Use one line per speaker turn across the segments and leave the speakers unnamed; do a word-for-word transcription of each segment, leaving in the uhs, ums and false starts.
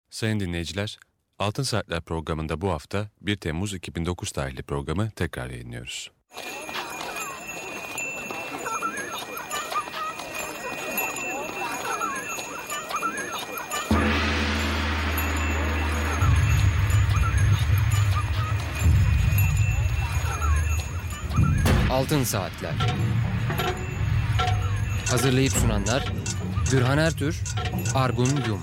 Sayın dinleyiciler, Altın Saatler programında bu hafta bir Temmuz iki bin dokuz tarihli programı tekrar yayınlıyoruz.
Altın Saatler. Hazırlayıp sunanlar Gürhan Ertür, Argun Yum.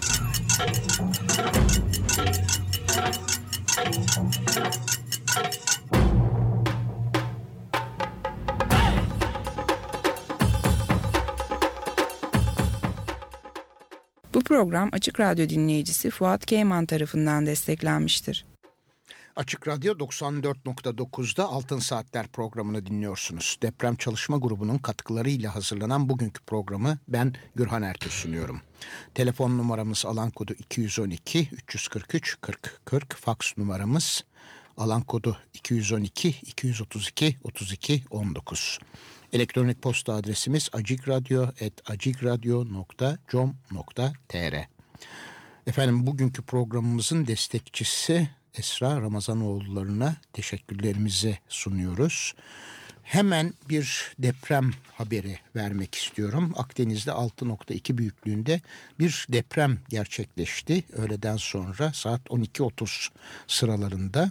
Bu program Açık Radyo dinleyicisi Fuat Keyman tarafından desteklenmiştir.
Açık Radyo doksan dört nokta dokuzda Altın Saatler programını dinliyorsunuz. Deprem Çalışma Grubu'nun katkılarıyla hazırlanan bugünkü programı ben Gürhan Ertür sunuyorum. Telefon numaramız alan kodu iki yüz on iki üç yüz kırk üç kırk kırk, faks numaramız alan kodu iki yüz on iki iki yüz otuz iki otuz iki on dokuz. Elektronik posta adresimiz acikradyo at acikradyo nokta com nokta tr. Efendim, bugünkü programımızın destekçisi Esra Ramazanoğullarına teşekkürlerimizi sunuyoruz. Hemen bir deprem haberi vermek istiyorum. Akdeniz'de altı nokta iki büyüklüğünde bir deprem gerçekleşti. Öğleden sonra saat on iki otuz sıralarında.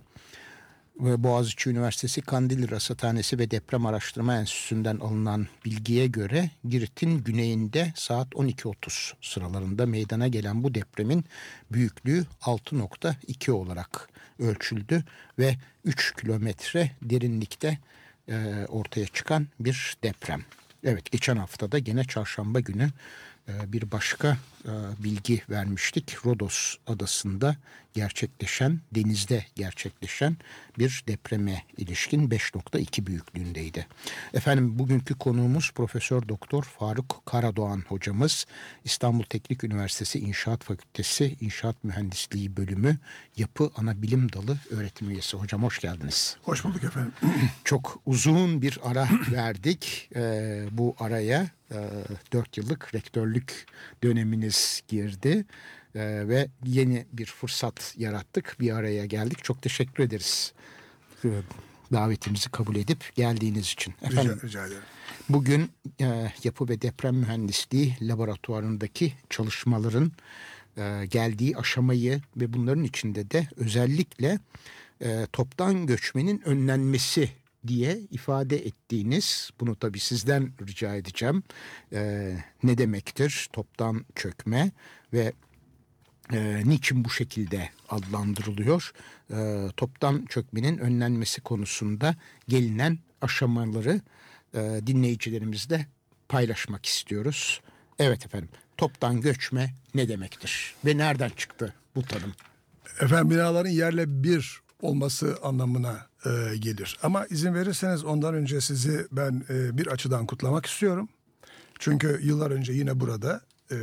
Ve Boğaziçi Üniversitesi Kandilli Rasathanesi ve Deprem Araştırma Enstitüsü'nden alınan bilgiye göre Girit'in güneyinde saat on iki otuz sıralarında meydana gelen bu depremin büyüklüğü altı nokta iki olarak ölçüldü ve üç kilometre derinlikte e, ortaya çıkan bir deprem. Evet, geçen haftada gene çarşamba günü e, bir başka e, bilgi vermiştik. Rodos adasında gerçekleşen, denizde gerçekleşen bir depreme ilişkin beş nokta iki büyüklüğündeydi. Efendim, bugünkü konuğumuz Profesör Doktor Faruk Karadoğan hocamız. İstanbul Teknik Üniversitesi İnşaat Fakültesi İnşaat Mühendisliği Bölümü Yapı Anabilim Dalı öğretim üyesi. Hocam hoş geldiniz.
Hoş bulduk efendim.
Çok uzun bir ara verdik. Ee, bu araya dört yıllık rektörlük döneminiz girdi ee, ve yeni bir fırsat yarattık. Bir araya geldik. Çok teşekkür ederiz ee, davetimizi kabul edip geldiğiniz için. Efendim,
rica, rica ederim.
Bugün e, Yapı ve Deprem Mühendisliği laboratuvarındaki çalışmaların e, geldiği aşamayı ve bunların içinde de özellikle e, toptan göçmenin önlenmesi diye ifade ettiğiniz, bunu tabii sizden rica edeceğim. Ee, ne demektir toptan çökme ve e, niçin bu şekilde adlandırılıyor? Ee, toptan çökmenin önlenmesi konusunda gelinen aşamaları e, dinleyicilerimizle paylaşmak istiyoruz. Evet efendim, toptan göçme ne demektir ve nereden çıktı bu tanım?
Efendim, binaların yerle bir olması anlamına e, gelir. Ama izin verirseniz ondan önce sizi ben e, bir açıdan kutlamak istiyorum. Çünkü yıllar önce yine burada e,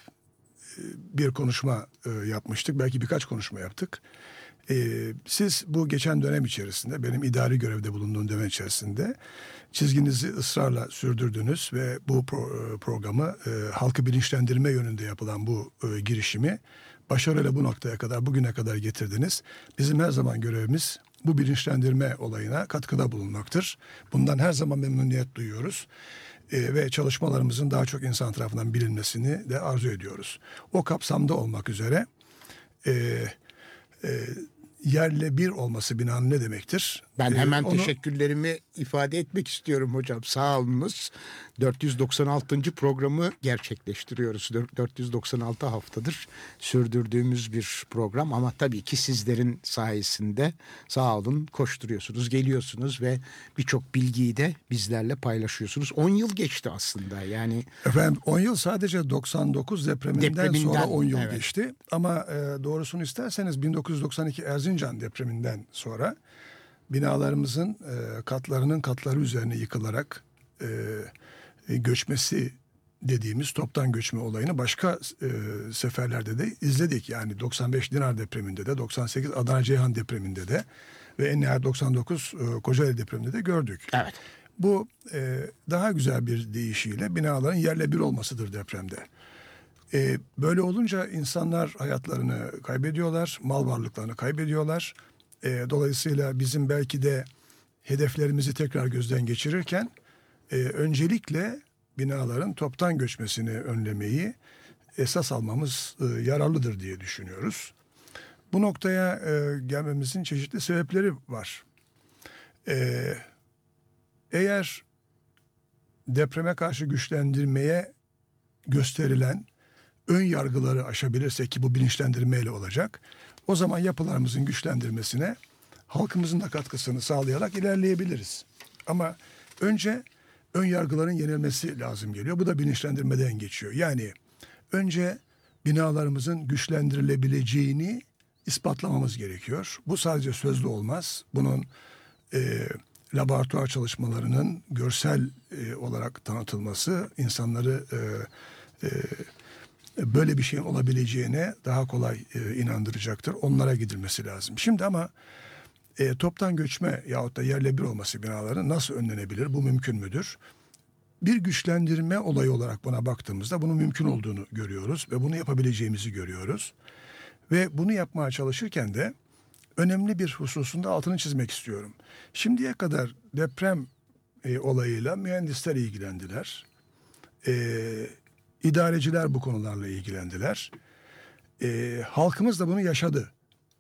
bir konuşma e, yapmıştık. Belki birkaç konuşma yaptık. E, siz bu geçen dönem içerisinde, benim idari görevde bulunduğum dönem içerisinde çizginizi ısrarla sürdürdünüz ve bu pro, programı e, halkı bilinçlendirme yönünde yapılan bu e, girişimi başarıyla bu noktaya kadar, bugüne kadar getirdiniz. Bizim her zaman görevimiz bu bilinçlendirme olayına katkıda bulunmaktır. Bundan her zaman memnuniyet duyuyoruz. Ee, ve çalışmalarımızın daha çok insan tarafından bilinmesini de arzu ediyoruz. O kapsamda olmak üzere e, e, yerle bir olması binanın ne demektir?
Ben hemen
ee, onu...
teşekkürlerimi ifade etmek istiyorum hocam. Sağ olunuz. dört yüz doksan altıncı programı gerçekleştiriyoruz. dört yüz doksan altı haftadır sürdürdüğümüz bir program ama tabii ki sizlerin sayesinde sağ olun, koşturuyorsunuz, geliyorsunuz ve birçok bilgiyi de bizlerle paylaşıyorsunuz. on yıl geçti aslında yani.
Efendim, on yıl sadece doksan dokuz depreminden, depreminden sonra on yıl
evet. geçti.
Ama e, doğrusunu isterseniz bin dokuz yüz doksan iki Erzincan depreminden sonra binalarımızın e, katlarının katları üzerine yıkılarak e, e, göçmesi dediğimiz toptan göçme olayını başka e, seferlerde de izledik. Yani doksan beş Dinar depreminde de, doksan sekiz Adana Ceyhan depreminde de ve en nihayet doksan dokuz e, Kocaeli depreminde de gördük.
Evet.
Bu e, daha güzel bir deyişiyle binaların yerle bir olmasıdır depremde. E, böyle olunca insanlar hayatlarını kaybediyorlar, mal varlıklarını kaybediyorlar. E, dolayısıyla bizim belki de hedeflerimizi tekrar gözden geçirirken e, öncelikle binaların toptan göçmesini önlemeyi esas almamız e, yararlıdır diye düşünüyoruz. Bu noktaya e, gelmemizin çeşitli sebepleri var. E, eğer depreme karşı güçlendirmeye gösterilen ön yargıları aşabilirsek, ki bu bilinçlendirmeyle olacak, o zaman yapılarımızın güçlendirmesine halkımızın da katkısını sağlayarak ilerleyebiliriz. Ama önce ön yargıların yenilmesi lazım geliyor. Bu da bilinçlendirmeden geçiyor. Yani önce binalarımızın güçlendirilebileceğini ispatlamamız gerekiyor. Bu sadece sözlü olmaz. Bunun e, laboratuvar çalışmalarının görsel e, olarak tanıtılması insanları e, e, böyle bir şeyin olabileceğine daha kolay e, inandıracaktır. Onlara gidilmesi lazım. Şimdi ama e, toptan göçme yahut da yerle bir olması binaların nasıl önlenebilir? Bu mümkün müdür? Bir güçlendirme olayı olarak buna baktığımızda bunun mümkün olduğunu görüyoruz ve bunu yapabileceğimizi görüyoruz. Ve bunu yapmaya çalışırken de önemli bir hususunda altını çizmek istiyorum. Şimdiye kadar deprem e, olayıyla mühendisler ilgilendiler. E, idareciler bu konularla ilgilendiler. E, halkımız da bunu yaşadı.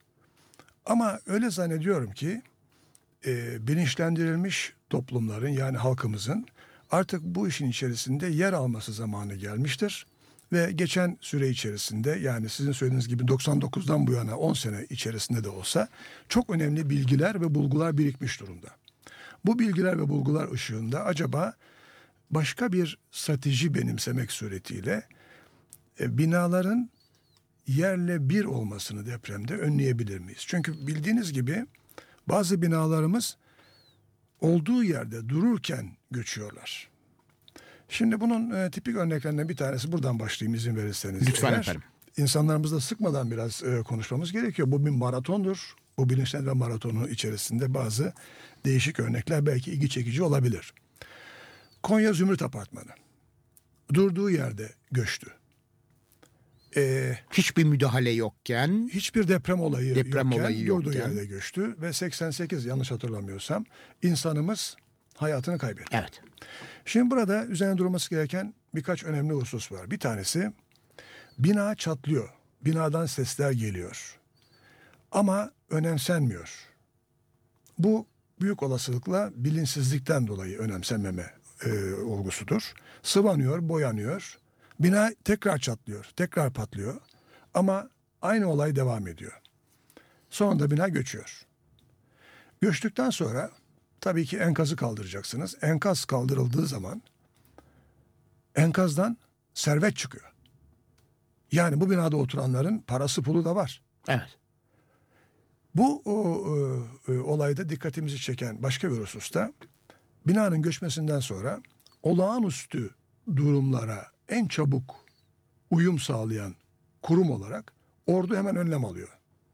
Ama öyle zannediyorum ki e, bilinçlendirilmiş toplumların, yani halkımızın artık bu işin içerisinde yer alması zamanı gelmiştir. Ve geçen süre içerisinde, yani sizin söylediğiniz gibi doksan dokuzdan bu yana on sene içerisinde de olsa çok önemli bilgiler ve bulgular birikmiş durumda. Bu bilgiler ve bulgular ışığında acaba başka bir strateji benimsemek suretiyle e, binaların yerle bir olmasını depremde önleyebilir miyiz? Çünkü bildiğiniz gibi bazı binalarımız olduğu yerde dururken göçüyorlar. Şimdi bunun e, tipik örneklerinden bir tanesi, buradan başlayayım izin verirseniz.
Lütfen
eğer.
efendim.
İnsanlarımızı da sıkmadan biraz e, konuşmamız gerekiyor. Bu bir maratondur. Bu bilinçlendirme maratonu içerisinde bazı değişik örnekler belki ilgi çekici olabilir. Konya Zümrüt Apartmanı durduğu yerde göçtü. E,
Hiçbir müdahale yokken,
hiçbir deprem olayı
deprem
yokken
olayı
durduğu
yokken.
yerde göçtü ve seksen sekiz, yanlış hatırlamıyorsam, insanımız hayatını kaybetti.
Evet.
Şimdi burada üzerine durulması gereken birkaç önemli husus var. Bir tanesi, bina çatlıyor. Binadan sesler geliyor. Ama önemsenmiyor. Bu büyük olasılıkla bilinçsizlikten dolayı önemsenmeme e, olgusudur. Sıvanıyor, boyanıyor. Bina tekrar çatlıyor, tekrar patlıyor. Ama aynı olay devam ediyor. Sonunda bina göçüyor. Göçtükten sonra tabii ki enkazı kaldıracaksınız. Enkaz kaldırıldığı zaman enkazdan servet çıkıyor. Yani bu binada oturanların parası pulu da var.
Evet.
Bu o, o, o, olayda dikkatimizi çeken başka bir hususta, binanın göçmesinden sonra olağanüstü durumlara en çabuk uyum sağlayan kurum olarak ordu hemen önlem alıyor.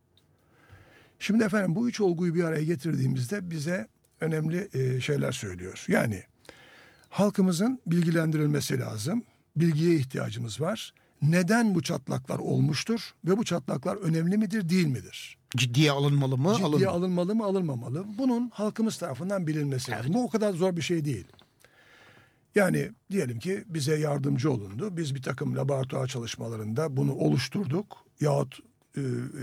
Şimdi efendim bu üç olguyu bir araya getirdiğimizde bize önemli e, şeyler söylüyor. Yani halkımızın bilgilendirilmesi lazım. Bilgiye ihtiyacımız var. Neden bu çatlaklar olmuştur ve bu çatlaklar önemli midir, değil midir?
Ciddiye alınmalı mı?
Ciddiye
Alınmalı.
alınmalı mı, alınmamalı? Bunun halkımız tarafından bilinmesi lazım. Bu o kadar zor bir şey değil. Yani diyelim ki bize yardımcı olundu. Biz bir takım laboratuvar çalışmalarında bunu oluşturduk. Yahut e, e,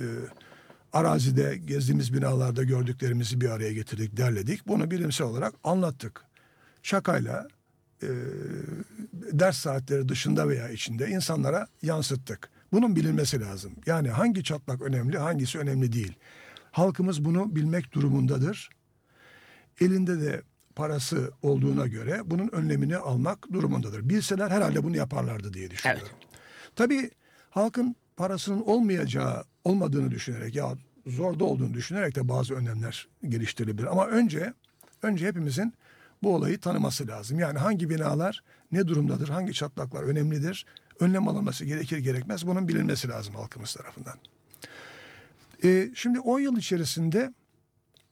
arazide gezdiğimiz binalarda gördüklerimizi bir araya getirdik, derledik. Bunu bilimsel olarak anlattık. Şakayla, e, ders saatleri dışında veya içinde insanlara yansıttık. Bunun bilinmesi lazım. Yani hangi çatlak önemli, hangisi önemli değil. Halkımız bunu bilmek durumundadır. Elinde de parası olduğuna göre bunun önlemini almak durumundadır. Bilseler herhalde bunu yaparlardı diye düşünüyorum.
Evet.
Tabii halkın parasının olmayacağı, olmadığını düşünerek ya zorda olduğunu düşünerek de bazı önlemler geliştirilebilir. Ama önce önce hepimizin bu olayı tanıması lazım. Yani hangi binalar ne durumdadır, hangi çatlaklar önemlidir, önlem alınması gerekir gerekmez bunun bilinmesi lazım halkımız tarafından. Ee, şimdi on yıl içerisinde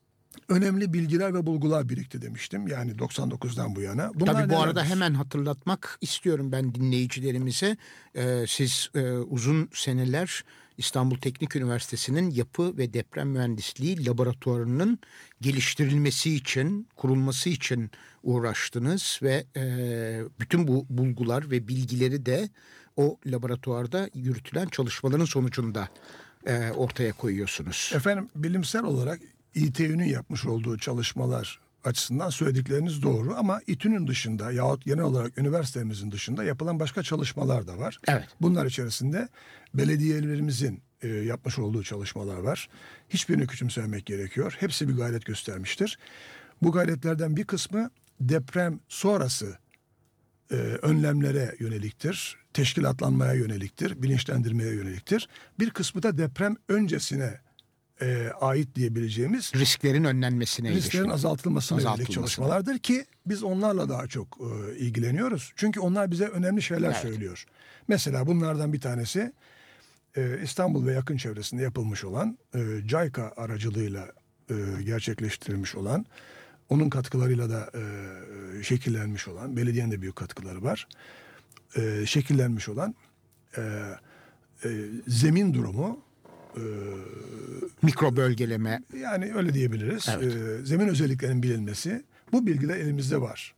önemli bilgiler ve bulgular birikti demiştim. Yani doksan dokuzdan bu yana. Bunlar
Tabii bu
nelerdir?
arada hemen hatırlatmak istiyorum ben dinleyicilerimize. Ee, siz e, uzun seneler İstanbul Teknik Üniversitesi'nin yapı ve deprem mühendisliği laboratuvarının geliştirilmesi için, kurulması için uğraştınız ve e, bütün bu bulgular ve bilgileri de o laboratuvarda yürütülen çalışmaların sonucunda e, ortaya koyuyorsunuz.
Efendim bilimsel olarak İTÜ'nün yapmış olduğu çalışmalar açısından söyledikleriniz doğru ama İTÜ'nün dışında yahut genel olarak üniversitemizin dışında yapılan başka çalışmalar da var.
Evet.
Bunlar içerisinde belediyelerimizin e, yapmış olduğu çalışmalar var. Hiçbirini küçümsemek gerekiyor. Hepsi bir gayret göstermiştir. Bu gayretlerden bir kısmı deprem sonrası e, önlemlere yöneliktir. Teşkilatlanmaya yöneliktir. Bilinçlendirmeye yöneliktir. Bir kısmı da deprem öncesine E, ait diyebileceğimiz
Risklerin önlenmesine
risklerin
ilişkin.
azaltılmasına yönelik
Azaltılmasına.
çalışmalardır ki biz onlarla daha çok e, ilgileniyoruz. Çünkü onlar bize önemli şeyler
Evet.
söylüyor. Mesela bunlardan bir tanesi e, İstanbul ve yakın çevresinde yapılmış olan e, JICA aracılığıyla e, gerçekleştirilmiş olan, onun katkılarıyla da e, şekillenmiş olan, belediyenin de büyük katkıları var. E, şekillenmiş olan e, e, zemin durumu, e,
Mikro bölgeleme.
yani öyle diyebiliriz.
Evet.
Ee, zemin özelliklerinin bilinmesi. Bu bilgiler elimizde var.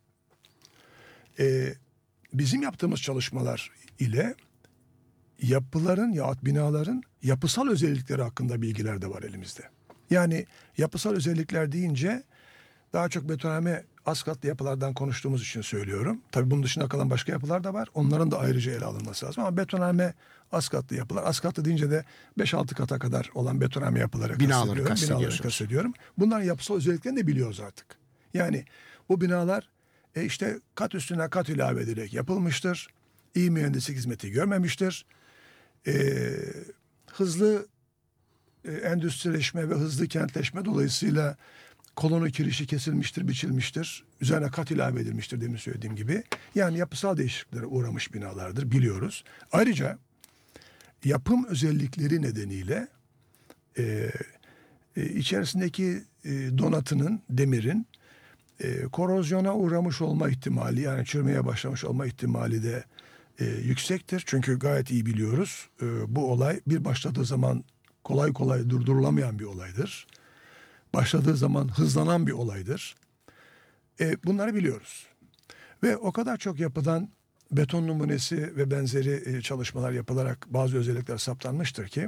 Ee, bizim yaptığımız çalışmalar ile yapıların yahut binaların yapısal özellikleri hakkında bilgiler de var elimizde. Yani yapısal özellikler deyince daha çok betonarme az katlı yapılardan konuştuğumuz için söylüyorum. Tabii bunun dışında kalan başka yapılar da var. Onların da ayrıca ele alınması lazım. Ama betonarme az katlı yapılar. Az katlı deyince de beş altı kata kadar olan betonarme yapıları
Binaları
kastediyorum.
kastediyorsunuz.
Binaları kastediyorum. Bunların yapısal özelliklerini de biliyoruz artık. Yani bu binalar e işte kat üstüne kat ilave edilerek yapılmıştır. İyi mühendislik hizmeti görmemiştir. E, hızlı e, endüstrileşme ve hızlı kentleşme dolayısıyla kolonu kirişi kesilmiştir, biçilmiştir. Üzerine kat ilave edilmiştir demin söylediğim gibi. Yani yapısal değişikliklere uğramış binalardır, biliyoruz. Ayrıca yapım özellikleri nedeniyle e, e, içerisindeki e, donatının, demirin e, korozyona uğramış olma ihtimali, yani çürümeye başlamış olma ihtimali de e, yüksektir. Çünkü gayet iyi biliyoruz. E, bu olay bir başladığı zaman kolay kolay durdurulamayan bir olaydır. Başladığı zaman hızlanan bir olaydır. E, bunları biliyoruz. Ve o kadar çok yapıdan beton numunesi ve benzeri e, çalışmalar yapılarak bazı özellikler saptanmıştır ki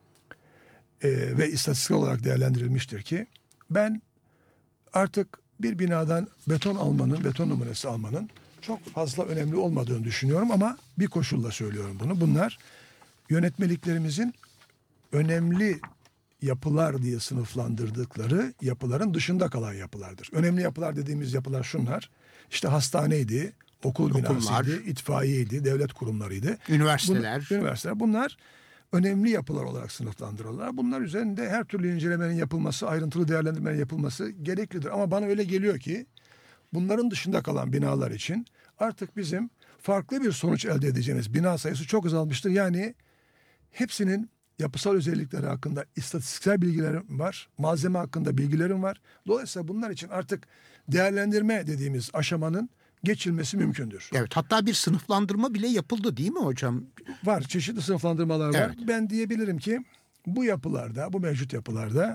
e, ve istatistiksel olarak değerlendirilmiştir ki ben artık bir binadan beton almanın, beton numunesi almanın çok fazla önemli olmadığını düşünüyorum ama bir koşulla söylüyorum bunu. Bunlar yönetmeliklerimizin önemli yapılar diye sınıflandırdıkları yapıların dışında kalan yapılardır. Önemli yapılar dediğimiz yapılar şunlar. İşte hastaneydi, okul
Okullar.
binasıydı, itfaiyeydi, devlet kurumlarıydı.
Üniversiteler.
Bunlar, üniversiteler. Bunlar önemli yapılar olarak sınıflandırılırlar. Bunlar üzerinde her türlü incelemenin yapılması, ayrıntılı değerlendirmenin yapılması gereklidir. Ama bana öyle geliyor ki bunların dışında kalan binalar için artık bizim farklı bir sonuç elde edeceğimiz bina sayısı çok azalmıştır. Yani hepsinin yapısal özellikleri hakkında istatistiksel bilgilerim var. Malzeme hakkında bilgilerim var. Dolayısıyla bunlar için artık değerlendirme dediğimiz aşamanın geçilmesi mümkündür.
Evet, hatta bir sınıflandırma bile yapıldı değil mi hocam?
Var, çeşitli sınıflandırmalar var.
Evet.
Ben diyebilirim ki bu yapılarda, bu mevcut yapılarda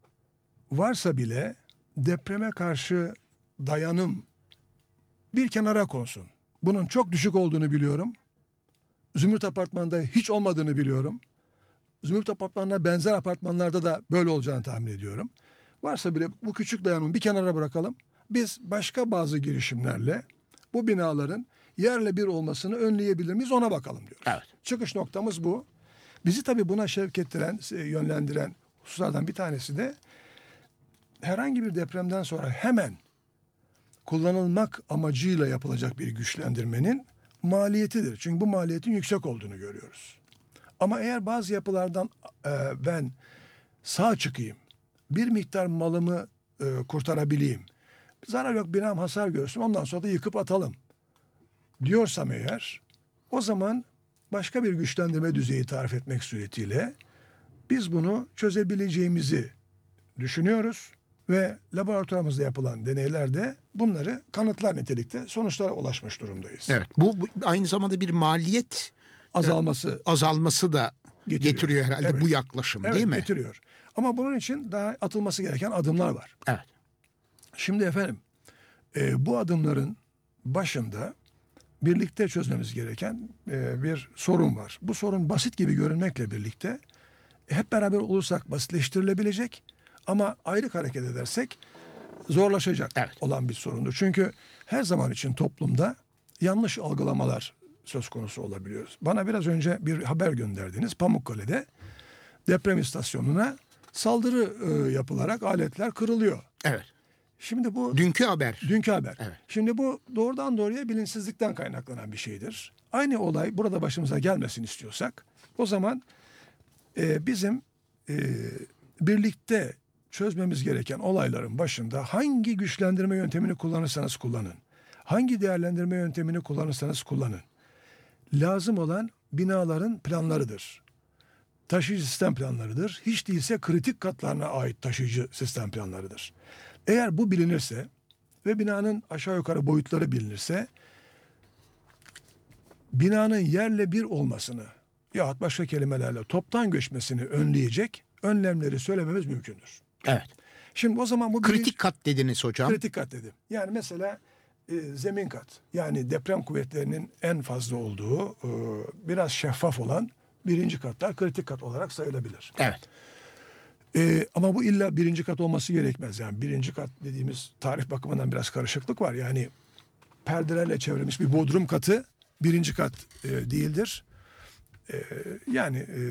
varsa bile depreme karşı dayanım bir kenara konsun. Bunun çok düşük olduğunu biliyorum. Zümrüt Apartmanı'nda hiç olmadığını biliyorum. Zümrüt Apartmanı'na benzer apartmanlarda da böyle olacağını tahmin ediyorum. Varsa bile bu küçük dayanımı bir kenara bırakalım. Biz başka bazı girişimlerle bu binaların yerle bir olmasını önleyebilir miyiz, ona bakalım diyoruz.
Evet.
Çıkış noktamız bu. Bizi tabii buna şevk ettiren, yönlendiren hususlardan bir tanesi de herhangi bir depremden sonra hemen kullanılmak amacıyla yapılacak bir güçlendirmenin maliyetidir. Çünkü bu maliyetin yüksek olduğunu görüyoruz. Ama eğer bazı yapılardan e, ben sağ çıkayım, bir miktar malımı e, kurtarabileyim, zarar yok, binam hasar görsün, ondan sonra da yıkıp atalım diyorsam eğer, o zaman başka bir güçlendirme düzeyi tarif etmek suretiyle biz bunu çözebileceğimizi düşünüyoruz Ve laboratuvarımızda yapılan deneylerde bunları kanıtlar nitelikte sonuçlara ulaşmış durumdayız.
Evet. Bu, bu aynı zamanda bir maliyet
Azalması
azalması da getiriyor, getiriyor herhalde
evet.
bu yaklaşım,
evet,
değil mi?
getiriyor. Ama bunun için daha atılması gereken adımlar var.
Evet.
Şimdi efendim e, bu adımların başında birlikte çözmemiz gereken e, bir sorun var. Bu sorun basit gibi görünmekle birlikte e, hep beraber olursak basitleştirilebilecek ama ayrık hareket edersek zorlaşacak
evet.
olan bir sorundur. Çünkü her zaman için toplumda yanlış algılamalar söz konusu olabiliyoruz. Bana biraz önce bir haber gönderdiniz. Pamukkale'de deprem istasyonuna saldırı e, yapılarak aletler kırılıyor.
Evet.
Şimdi bu
dünkü haber.
Dünkü haber.
Evet.
Şimdi bu doğrudan doğruya bilinçsizlikten kaynaklanan bir şeydir. Aynı olay burada başımıza gelmesin istiyorsak o zaman e, bizim e, birlikte çözmemiz gereken olayların başında hangi güçlendirme yöntemini kullanırsanız kullanın, hangi değerlendirme yöntemini kullanırsanız kullanın, lazım olan binaların planlarıdır. Taşıyıcı sistem planlarıdır. Hiç değilse kritik katlarına ait taşıyıcı sistem planlarıdır. Eğer bu bilinirse ve binanın aşağı yukarı boyutları bilinirse binanın yerle bir olmasını yahut başka kelimelerle toptan göçmesini önleyecek önlemleri söylememiz mümkündür.
Evet.
Şimdi o zaman bu
kritik
bilinç,
kat dediniz hocam.
Kritik kat dedim. Yani mesela e, zemin kat, yani deprem kuvvetlerinin en fazla olduğu e, biraz şeffaf olan birinci katlar kritik kat olarak sayılabilir.
Evet.
Ee, ama bu illa birinci kat olması gerekmez. Yani birinci kat dediğimiz tarih bakımından biraz karışıklık var. Yani perdelerle çevrilmiş bir bodrum katı birinci kat e, değildir. E, yani e,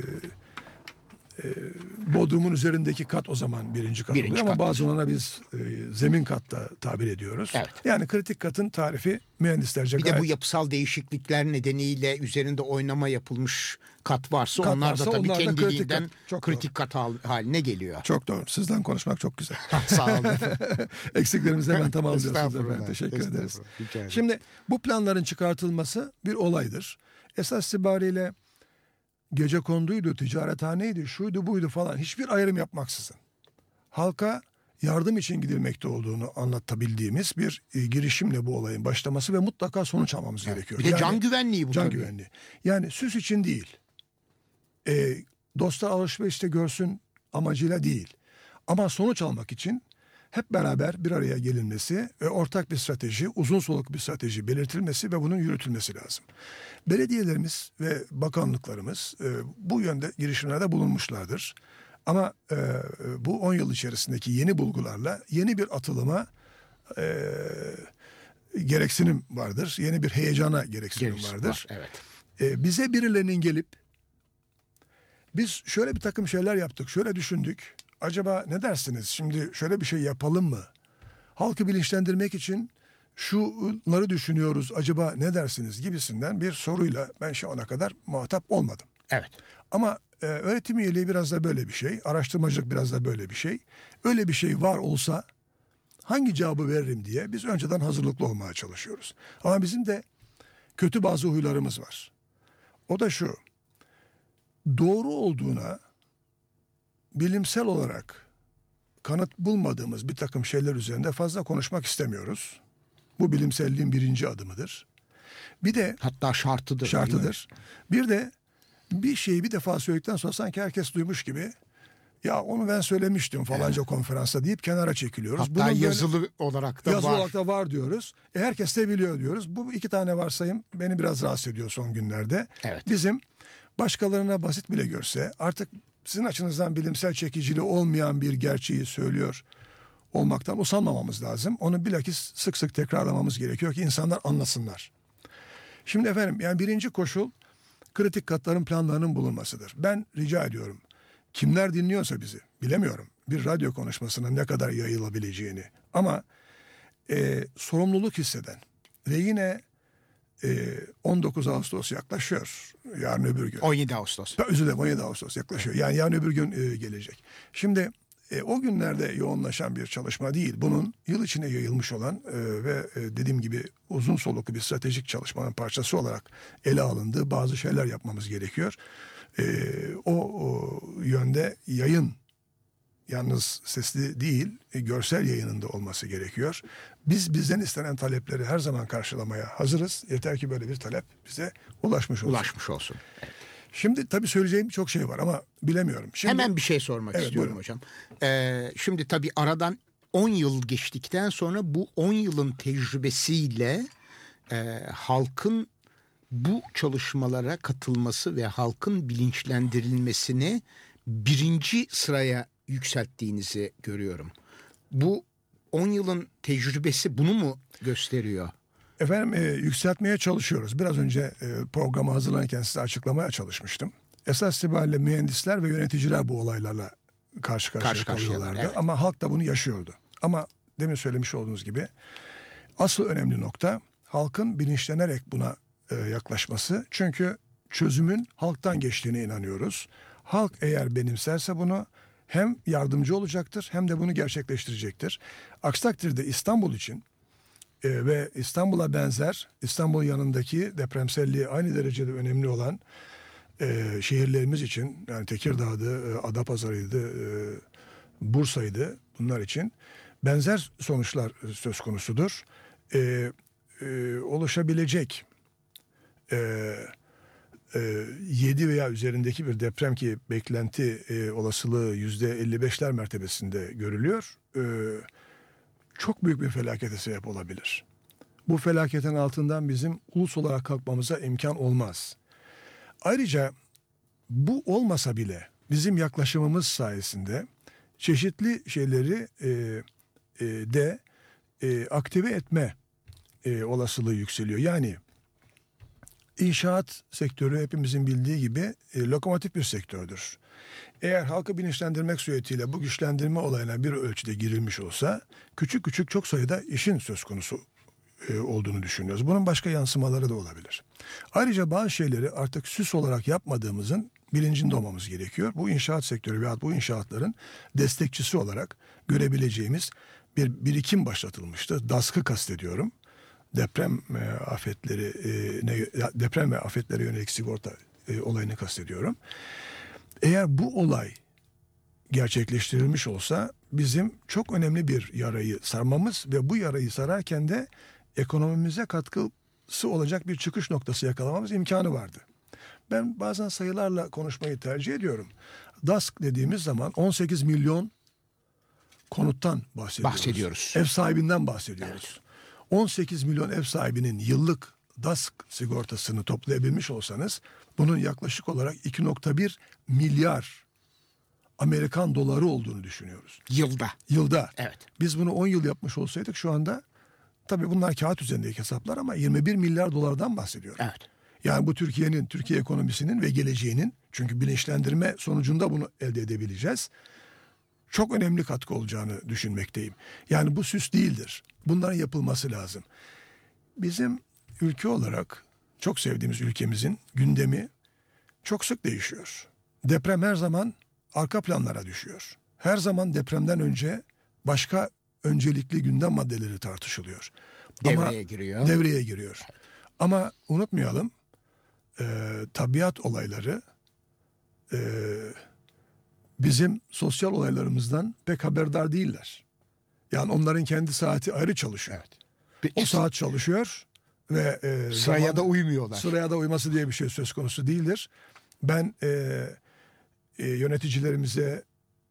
e, bodrumun üzerindeki kat o zaman birinci kat
birinci
oluyor.
kat.
Ama bazı ona biz e, zemin katta tabir ediyoruz.
Evet.
Yani kritik katın tarifi mühendislerce
bir
gayet...
de bu yapısal değişiklikler nedeniyle üzerinde oynama yapılmış kat varsa
kat
onlar
varsa
da tabii
onlar da
kendiliğinden
kritik kat, çok
kritik kat haline geliyor.
Çok doğru. Sizden konuşmak çok güzel.
Sağ olun.
Eksiklerimizi hemen tamamlıyorsunuz
Estağfurullah,
efendim. Teşekkür
estağfurullah.
ederiz.
Rica ederim.
Şimdi bu planların çıkartılması bir olaydır. Esas itibariyle gecekonduydu, ticarethaneydi, şuydu buydu falan hiçbir ayrım yapmaksızın halka yardım için gidilmekte olduğunu anlatabildiğimiz bir e, girişimle bu olayın başlaması ve mutlaka sonuç almamız
Evet.
gerekiyor.
Bir de
yani,
can güvenliği bu
can
tabii.
güvenliği. Yani süs için değil. E, dostlar alışverişte görsün amacıyla değil. Ama sonuç almak için hep beraber bir araya gelinmesi ve ortak bir strateji, uzun soluklu bir strateji belirtilmesi ve bunun yürütülmesi lazım. Belediyelerimiz ve bakanlıklarımız e, bu yönde girişimlerde bulunmuşlardır. Ama e, bu on yıl içerisindeki yeni bulgularla yeni bir atılıma e, gereksinim vardır. Yeni bir heyecana gereksinim
Gerisi
vardır.
var, evet.
E, bize birilerinin gelip biz şöyle bir takım şeyler yaptık, şöyle düşündük. Acaba ne dersiniz? Şimdi şöyle bir şey yapalım mı? Halkı bilinçlendirmek için şunları düşünüyoruz. Acaba ne dersiniz? Gibisinden bir soruyla ben şu ana kadar muhatap olmadım.
Evet.
Ama e, öğretim üyeliği biraz da böyle bir şey. Araştırmacılık biraz da böyle bir şey. Öyle bir şey var olsa hangi cevabı veririm diye biz önceden hazırlıklı olmaya çalışıyoruz. Ama bizim de kötü bazı huylarımız var. O da şu. Doğru olduğuna bilimsel olarak kanıt bulmadığımız bir takım şeyler üzerinde fazla konuşmak istemiyoruz. Bu bilimselliğin birinci adımıdır. Bir de
hatta şartıdır.
Şartıdır. Bir de bir şeyi bir defa söyledikten sonra sanki herkes duymuş gibi ya onu ben söylemiştim falanca evet. konferansta deyip kenara çekiliyoruz.
Hatta
Bunun
yazılı
böyle,
olarak da
yazılı
var.
olarak da var diyoruz. E herkes de biliyor diyoruz. Bu iki tane varsayım beni biraz rahatsız ediyor son günlerde.
Evet.
Bizim başkalarına basit bile görse artık sizin açınızdan bilimsel çekiciliği olmayan bir gerçeği söylüyor olmaktan usanmamamız lazım. Onu bilakis sık sık tekrarlamamız gerekiyor ki insanlar anlasınlar. Şimdi efendim yani birinci koşul kritik katların planlarının bulunmasıdır. Ben rica ediyorum. Kimler dinliyorsa bizi bilemiyorum. Bir radyo konuşmasına ne kadar yayılabileceğini. Ama e, sorumluluk hisseden ve yine e, on dokuz Ağustos yaklaşıyor. Yarın öbür gün.
on yedi Ağustos.
Özür dilerim on yedi Ağustos yaklaşıyor. Yani yarın öbür gün e, gelecek. Şimdi e, o günlerde yoğunlaşan bir çalışma değil. Bunun yıl içine yayılmış olan e, ve e, dediğim gibi uzun soluklu bir stratejik çalışmanın parçası olarak ele alındığı bazı şeyler yapmamız gerekiyor. E, o, o yönde yayın yalnız sesli değil, e, görsel yayınında olması gerekiyor. Biz bizden istenen talepleri her zaman karşılamaya hazırız. Yeter ki böyle bir talep bize ulaşmış olsun.
Ulaşmış olsun.
Şimdi tabii söyleyeceğim çok şey var ama bilemiyorum. Şimdi,
Hemen bir şey sormak
Evet,
istiyorum
buyurun.
hocam. Ee, şimdi tabii aradan on yıl geçtikten sonra bu on yılın tecrübesiyle e, halkın bu çalışmalara katılması ve halkın bilinçlendirilmesini birinci sıraya yükselttiğinizi görüyorum. Bu on yılın tecrübesi bunu mu gösteriyor?
Efendim e, yükseltmeye çalışıyoruz. Biraz önce e, programı hazırlanırken size açıklamaya çalışmıştım. Esas itibariyle mühendisler ve yöneticiler bu olaylarla karşı karşıya
Karşı karşıya,
kalıyorlardı.
evet.
Ama halk da bunu yaşıyordu. Ama demin söylemiş olduğunuz gibi asıl önemli nokta halkın bilinçlenerek buna e, yaklaşması. Çünkü çözümün halktan geçtiğine inanıyoruz. Halk eğer benimserse bunu hem yardımcı olacaktır hem de bunu gerçekleştirecektir. Aksi takdirde İstanbul için e, ve İstanbul'a benzer İstanbul yanındaki depremselliği aynı derecede önemli olan e, şehirlerimiz için yani Tekirdağ'dı, e, Adapazarı'ydı, e, Bursa'ydı bunlar için benzer sonuçlar söz konusudur. E, e, oluşabilecek e, e, yedi veya üzerindeki bir deprem ki beklenti e, olasılığı yüzde elli beşler mertebesinde görülüyor. E, çok büyük bir felakete sebep olabilir. Bu felaketin altından bizim ulus olarak kalkmamıza imkan olmaz. Ayrıca bu olmasa bile bizim yaklaşımımız sayesinde çeşitli şeyleri e, e, de e, aktive etme e, olasılığı yükseliyor. Yani inşaat sektörü hepimizin bildiği gibi e, lokomotif bir sektördür. Eğer halkı bilinçlendirmek suretiyle bu güçlendirme olayına bir ölçüde girilmiş olsa küçük küçük çok sayıda işin söz konusu e, olduğunu düşünüyoruz. Bunun başka yansımaları da olabilir. Ayrıca bazı şeyleri artık süs olarak yapmadığımızın bilincinde olmamız gerekiyor. Bu inşaat sektörü veya bu inşaatların destekçisi olarak görebileceğimiz bir birikim başlatılmıştı. DASK'ı kastediyorum. Deprem e, afetleri e, ne, deprem ve afetlere yönelik sigorta e, olayını kastediyorum. Eğer bu olay gerçekleştirilmiş olsa bizim çok önemli bir yarayı sarmamız ve bu yarayı sararken de ekonomimize katkısı olacak bir çıkış noktası yakalamamız imkanı vardı. Ben bazen sayılarla konuşmayı tercih ediyorum. DASK dediğimiz zaman on sekiz milyon konuttan bahsediyoruz.
Bahsediyoruz.
Ev sahibinden bahsediyoruz.
Evet.
on sekiz milyon ev sahibinin yıllık DASK sigortasını toplayabilmiş olsanız bunun yaklaşık olarak iki nokta bir milyar Amerikan doları olduğunu düşünüyoruz.
Yılda.
Yılda.
Evet.
Biz bunu on yıl yapmış olsaydık şu anda tabii bunlar kağıt üzerindeki hesaplar ama yirmi bir milyar dolardan bahsediyorum.
Evet.
Yani bu Türkiye'nin, Türkiye ekonomisinin ve geleceğinin çünkü bilinçlendirme sonucunda bunu elde edebileceğiz. Çok önemli katkı olacağını düşünmekteyim. Yani bu süs değildir. Bunların yapılması lazım. Bizim ülke olarak çok sevdiğimiz ülkemizin gündemi çok sık değişiyor. Deprem her zaman arka planlara düşüyor. Her zaman depremden önce başka öncelikli gündem maddeleri tartışılıyor.
Devreye
Ama,
giriyor.
Devreye giriyor. Ama unutmayalım e, tabiat olayları e, bizim sosyal olaylarımızdan pek haberdar değiller. Yani onların kendi saati ayrı çalışıyor.
Evet.
O saat çalışıyor ve e,
Sıraya
zaman-
da uymuyorlar.
Sıraya da uyması diye bir şey söz konusu değildir. Ben e, e, yöneticilerimize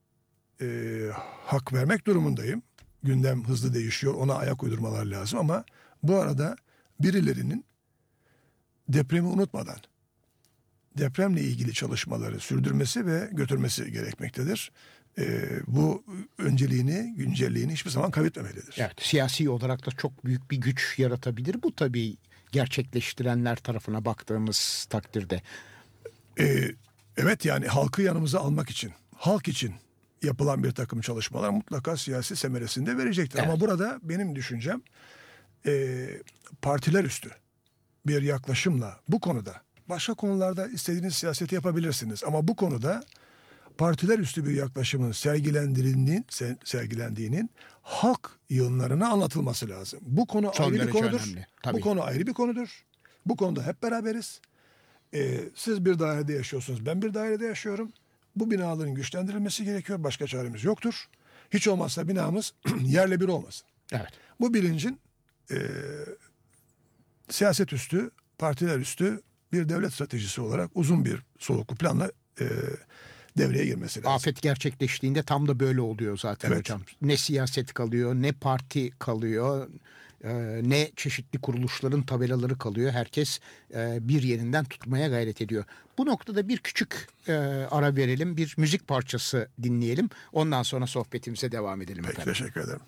e, hak vermek durumundayım. Gündem hızlı değişiyor. Ona ayak uydurmalar lazım ama bu arada birilerinin depremi unutmadan depremle ilgili çalışmaları sürdürmesi ve götürmesi gerekmektedir. Ee, bu önceliğini, güncelliğini hiçbir zaman kaybetmemelidir.
Evet, siyasi olarak da çok büyük bir güç yaratabilir. Bu tabii gerçekleştirenler tarafına baktığımız takdirde.
Ee, evet yani halkı yanımıza almak için, halk için yapılan bir takım çalışmalar mutlaka siyasi semeresini de verecektir.
Evet.
Ama burada benim düşüncem e, partiler üstü bir yaklaşımla bu konuda, başka konularda istediğiniz siyaseti yapabilirsiniz. Ama bu konuda partiler üstü bir yaklaşımın sergilendirildiğinin, sergilendiğinin halk yığınlarına anlatılması lazım. Bu konu
Son
ayrı bir
derece
konudur.
önemli, tabii.
Bu konu ayrı bir konudur. Bu konuda hep beraberiz. Ee, siz bir dairede yaşıyorsunuz, ben bir dairede yaşıyorum. bu binaların güçlendirilmesi gerekiyor. Başka çaremiz yoktur. Hiç olmazsa binamız yerle bir olmasın.
Evet.
Bu bilincin e, siyaset üstü, partiler üstü bir devlet stratejisi olarak uzun bir soluklu planla e, devreye girmesi lazım.
Afet gerçekleştiğinde tam da böyle oluyor zaten
Evet.
hocam. Ne siyaset kalıyor, ne parti kalıyor, e, ne çeşitli kuruluşların tabelaları kalıyor. Herkes e, bir yerinden tutmaya gayret ediyor. Bu noktada bir küçük e, ara verelim, bir müzik parçası dinleyelim. Ondan sonra sohbetimize devam edelim
Peki,
efendim.
teşekkür ederim.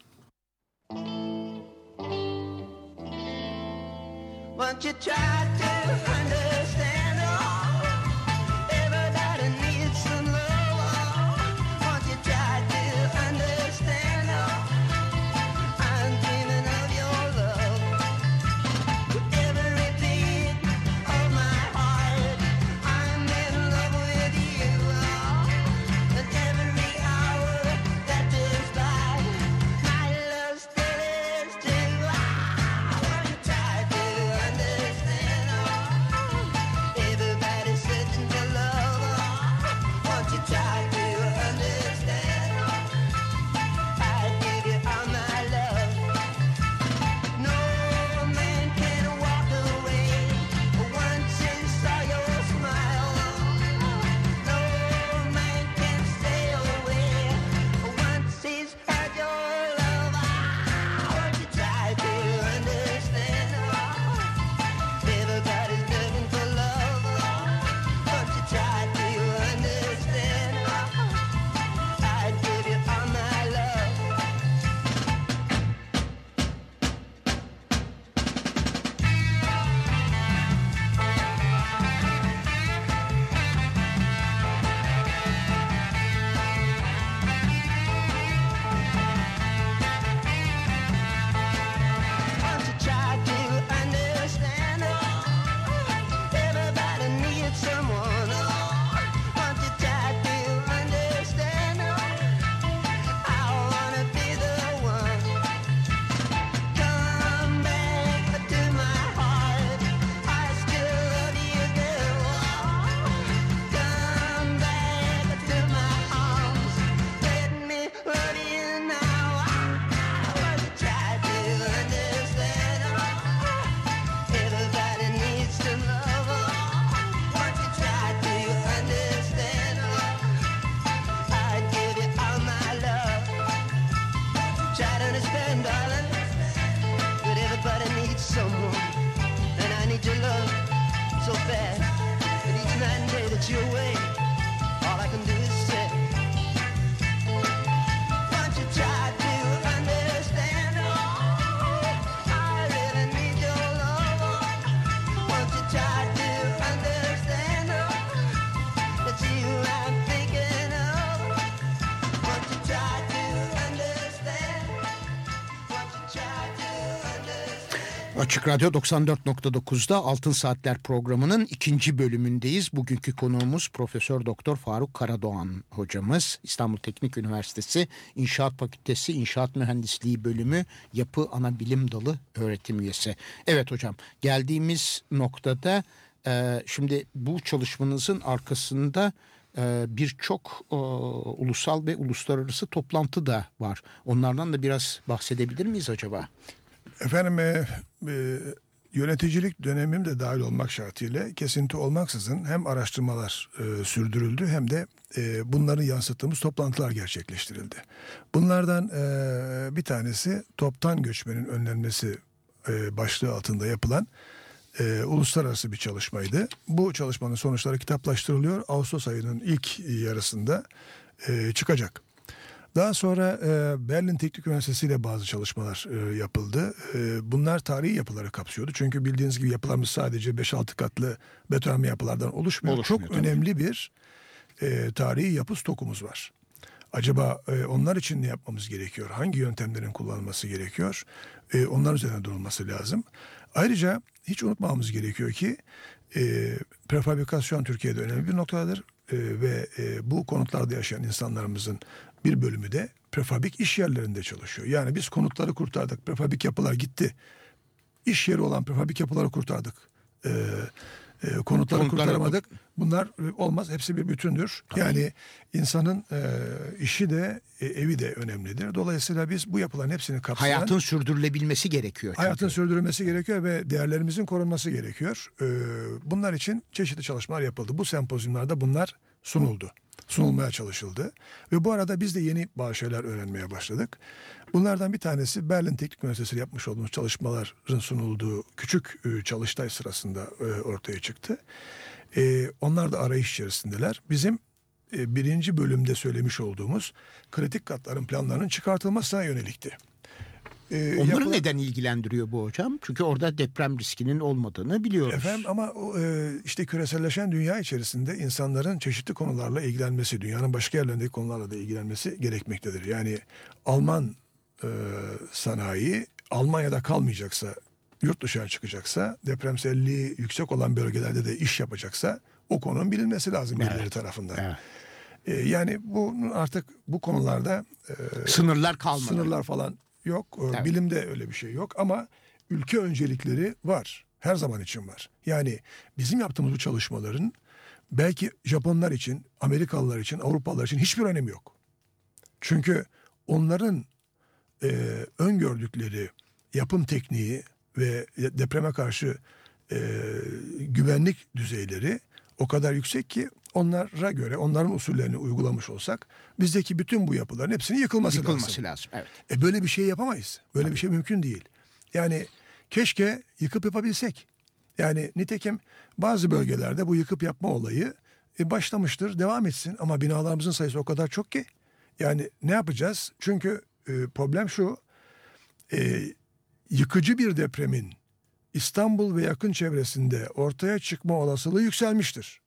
Won't you try to understand? Oh, everybody needs some love. Oh, won't you try to understand? Oh, I'm dreaming of your love. With every beat of my heart, I'm in love with you. Oh, and every hour that goes by, my love still is true. Oh, won't you try to understand? Oh, everybody's searching for love. Oh, won't you try to understand? Oh, I give you all my love. No man can walk away once he saw your smile. No man can stay away once he's had your love. Ah, won't you try to understand? Oh, everybody's looking for love. Oh, won't you try to understand? Oh, I give you all my love. Won't you try to understand? Oh, everybody needs someone. Oh, won't you try to understand? Oh, I wanna be the one. Come back to my heart. I still love you, girl. Oh, come back to my arms. Let me love you now. I want to try to understand. Oh, everybody needs to love. Oh, want to try to understand. Oh, I give you all my love. Try to understand, darling, that everybody needs someone, and I need your love so bad. That each night and day that you're away, all I can do is say, won't you try to understand? Oh, I really need your love. Won't you try to understand? Oh, it's you I'm thinking of. Won't you try to understand? Won't you try to understand?
Açık Radyo doksan dört nokta dokuzda Altın Saatler programının ikinci bölümündeyiz. Bugünkü konuğumuz Profesör Doktor Faruk Karadoğan hocamız. İstanbul Teknik Üniversitesi İnşaat Fakültesi İnşaat Mühendisliği Bölümü Yapı Anabilim Dalı öğretim üyesi. Evet hocam, geldiğimiz noktada e, şimdi bu çalışmanızın arkasında e, birçok e, ulusal ve uluslararası toplantı da var. Onlardan da biraz bahsedebilir miyiz acaba?
Efendim e, e, yöneticilik dönemim de dahil olmak şartıyla kesinti olmaksızın hem araştırmalar e, sürdürüldü hem de e, bunları yansıttığımız toplantılar gerçekleştirildi. Bunlardan e, bir tanesi toptan göçmenin önlenmesi e, başlığı altında yapılan e, uluslararası bir çalışmaydı. Bu çalışmanın sonuçları kitaplaştırılıyor. Ağustos ayının ilk yarısında e, çıkacak. Daha sonra e, Berlin Teknik Üniversitesi ile bazı çalışmalar e, yapıldı. E, bunlar tarihi yapıları kapsıyordu. Çünkü bildiğiniz gibi yapılarımız sadece beş altı katlı betonarme yapılardan oluşmuyor.
Oluşmuyor,
Çok
tabii.
önemli bir e, tarihi yapı stokumuz var. Acaba e, onlar için ne yapmamız gerekiyor? Hangi yöntemlerin kullanılması gerekiyor? E, onlar üzerine durulması lazım. Ayrıca hiç unutmamamız gerekiyor ki e, prefabrikasyon Türkiye'de önemli bir noktadır. E, ve e, bu konutlarda yaşayan insanlarımızın bir bölümü de prefabrik iş yerlerinde çalışıyor. Yani biz konutları kurtardık, prefabrik yapılar gitti. İş yeri olan prefabrik yapıları kurtardık. Ee, e, konutları kurtaramadık. Bunlar e, olmaz. Hepsi bir bütündür. Tabii. Yani insanın e, işi de e, evi de önemlidir. Dolayısıyla biz bu yapılan hepsini kapsayan...
Hayatın sürdürülebilmesi gerekiyor. Çünkü.
Hayatın sürdürülmesi gerekiyor ve değerlerimizin korunması gerekiyor. E, bunlar için çeşitli çalışmalar yapıldı. Bu sempozyumlarda bunlar sunuldu. Sunulmaya çalışıldı. Ve bu arada biz de yeni bazı şeyler öğrenmeye başladık. Bunlardan bir tanesi Berlin Teknik Üniversitesi yapmış olduğumuz çalışmaların sunulduğu küçük e, çalıştay sırasında e, ortaya çıktı. E, onlar da arayış içerisindeler. Bizim e, birinci bölümde söylemiş olduğumuz kritik katların planlarının çıkartılmasına yönelikti.
Ee, Onları yapılan... neden ilgilendiriyor bu hocam? Çünkü orada deprem riskinin olmadığını biliyoruz.
Efendim ama o, e, işte küreselleşen dünya içerisinde insanların çeşitli konularla ilgilenmesi, dünyanın başka yerlerindeki konularla da ilgilenmesi gerekmektedir. Yani Alman e, sanayi Almanya'da kalmayacaksa, yurt dışına çıkacaksa, depremselliği yüksek olan bölgelerde de iş yapacaksa o konunun bilinmesi lazım birileri evet. tarafından. Evet. E, yani bu artık bu konularda e,
sınırlar kalmadı.
Sınırlar falan yok. Evet. Bilimde öyle bir şey yok ama ülke öncelikleri var. Her zaman için var. Yani bizim yaptığımız bu çalışmaların belki Japonlar için, Amerikalılar için, Avrupalılar için hiçbir önemi yok. Çünkü onların e, öngördükleri yapım tekniği ve depreme karşı e, güvenlik düzeyleri o kadar yüksek ki onlara göre onların usullerini uygulamış olsak bizdeki bütün bu yapıların hepsinin yıkılması,
yıkılması
lazım.
lazım. Evet.
E böyle bir şey yapamayız. Böyle Tabii. bir şey mümkün değil. Yani keşke yıkıp yapabilsek. Yani nitekim bazı bölgelerde bu yıkıp yapma olayı e, başlamıştır, devam etsin. Ama binalarımızın sayısı o kadar çok ki. Yani ne yapacağız? Çünkü e, problem şu. E, yıkıcı bir depremin İstanbul ve yakın çevresinde ortaya çıkma olasılığı yükselmiştir.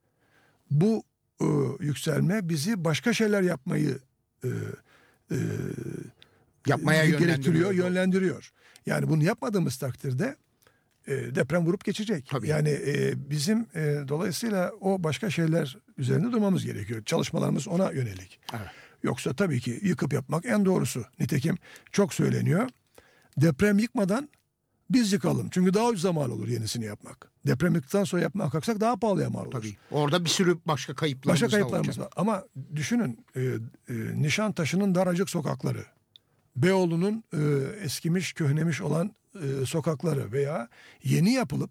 Bu e, yükselme bizi başka şeyler yapmayı e, e,
yapmaya
gerektiriyor, yönlendiriyor. Yani bunu yapmadığımız takdirde e, deprem vurup geçecek.
Tabii.
Yani e, bizim e, dolayısıyla o başka şeyler üzerinde durmamız gerekiyor. Çalışmalarımız ona yönelik.
Evet.
Yoksa tabii ki yıkıp yapmak en doğrusu. Nitekim çok söyleniyor. Deprem yıkmadan biz yıkalım. Çünkü daha ucuza mal olur yenisini yapmak. Deprem yıktıktan sonra yapmaya kalksak daha pahalıya mal olur.
Tabii. Orada bir sürü başka kayıplarımız,
başka kayıplarımız
olacak.
var. Ama düşünün e, e, Nişantaşı'nın daracık sokakları, Beyoğlu'nun e, eskimiş, köhnemiş olan e, sokakları veya yeni yapılıp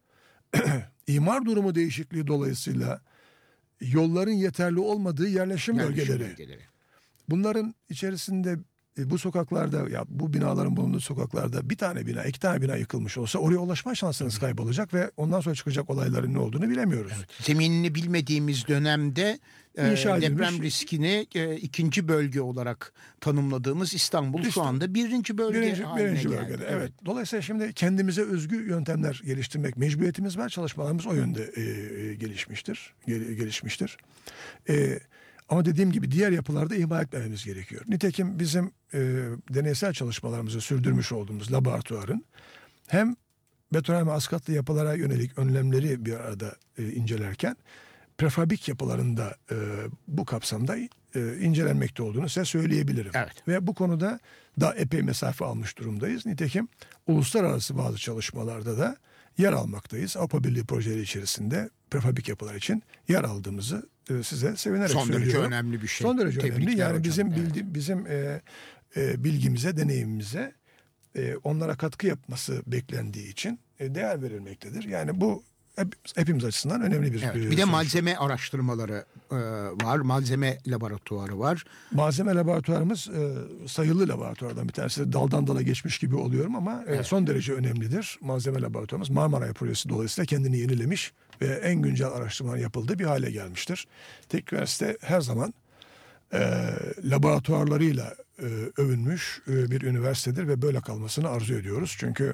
imar durumu değişikliği dolayısıyla yolların yeterli olmadığı yerleşim, yerleşim bölgeleri. bölgeleri. Bunların içerisinde E, bu sokaklarda ya bu binaların bulunduğu sokaklarda bir tane bina, iki tane bina yıkılmış olsa oraya ulaşma şansınız kaybolacak ve ondan sonra çıkacak olayların ne olduğunu bilemiyoruz.
Evet. Zeminini bilmediğimiz dönemde e, deprem riskini e, ikinci bölge olarak tanımladığımız İstanbul işte, şu anda birinci bölge
birinci,
haline
birinci
geldi.
bölgede. Evet. evet. Dolayısıyla şimdi kendimize özgü yöntemler geliştirmek mecburiyetimiz var. Çalışmalarımız o yönde e, e, gelişmiştir. Gel, gelişmiştir. E, Ama dediğim gibi diğer yapılarda ihmal etmememiz gerekiyor. Nitekim bizim e, deneysel çalışmalarımızı sürdürmüş olduğumuz laboratuvarın hem beton ve askatlı yapılara yönelik önlemleri bir arada e, incelerken prefabrik yapılarında e, bu kapsamda e, incelenmekte olduğunu size söyleyebilirim.
Evet.
Ve bu konuda da epey mesafe almış durumdayız. Nitekim uluslararası bazı çalışmalarda da yer almaktayız. Avrupa Birliği projeleri içerisinde prefabrik yapılar için yer aldığımızı e, size sevinerek
Son
söylüyorum.
Son derece önemli bir şey.
Son derece
Tebrikler
önemli. Yani
hocam.
bizim
evet.
bildi, bizim e, e, bilgimize, deneyimimize e, onlara katkı yapması beklendiği için e, değer verilmektedir. Yani bu hep, hepimiz açısından önemli bir
evet,
e,
Bir de
sonuç.
malzeme araştırmaları e, var. Malzeme laboratuvarı var.
Malzeme laboratuvarımız e, sayılı laboratuvardan bir tanesi. Daldan dala geçmiş gibi oluyorum ama e,
evet.
son derece önemlidir. Malzeme laboratuvarımız Marmaray projesi dolayısıyla kendini yenilemiş ve en güncel araştırmalar yapıldığı bir hale gelmiştir. Teknik Üniversite her zaman e, laboratuvarlarıyla e, övünmüş e, bir üniversitedir ve böyle kalmasını arzu ediyoruz. Çünkü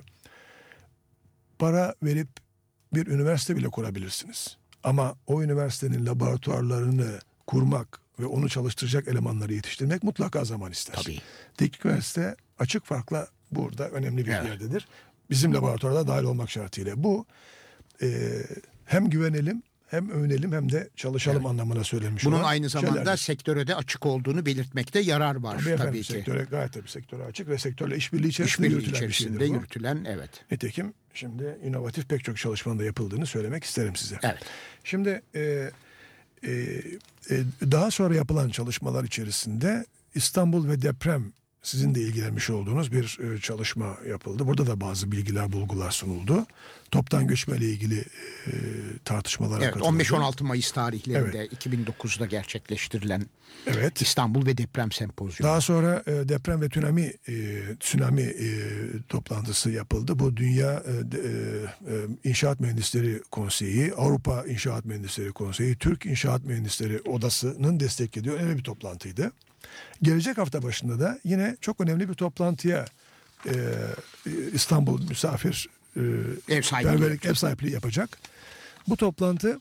para verip bir üniversite bile kurabilirsiniz. Ama o üniversitenin laboratuvarlarını kurmak ve onu çalıştıracak elemanları yetiştirmek mutlaka zaman ister.
Tabii.
Teknik Üniversite açık farkla burada önemli bir
evet.
yerdedir. Bizim laboratuvarda dahil olmak şartıyla. Bu e, hem güvenelim hem övünelim hem de çalışalım evet. anlamına söylemiş
Bunun
olan
aynı zamanda
şeylerdir.
sektöre de açık olduğunu belirtmekte yarar var
tabii,
tabii,
efendim,
ki.
Sektöre, gayet tabii sektöre açık ve sektörle işbirliği içerisinde,
İşbirliği
yürütülen,
içerisinde
bir
yürütülen evet.
Nitekim şimdi inovatif pek çok çalışmanın da yapıldığını söylemek isterim size.
Evet.
Şimdi e, e, e, daha sonra yapılan çalışmalar içerisinde İstanbul ve deprem, sizin de ilgilenmiş olduğunuz bir e, çalışma yapıldı. Burada da bazı bilgiler, bulgular sunuldu. Toptan göçmeyle ilgili e, tartışmalara
evet,
katıldı.
on beş on altı Mayıs tarihlerinde
evet.
iki bin dokuzda gerçekleştirilen
evet.
İstanbul ve Deprem Sempozyumu.
Daha sonra e, deprem ve tsunami e, tsunami e, toplantısı yapıldı. Bu Dünya e, de, e, İnşaat Mühendisleri Konseyi, Avrupa İnşaat Mühendisleri Konseyi, Türk İnşaat Mühendisleri Odası'nın desteklediği önemli bir toplantıydı. Gelecek hafta başında da yine çok önemli bir toplantıya e, İstanbul misafir e,
ev sahipliği.
ev sahipliği yapacak. Bu toplantı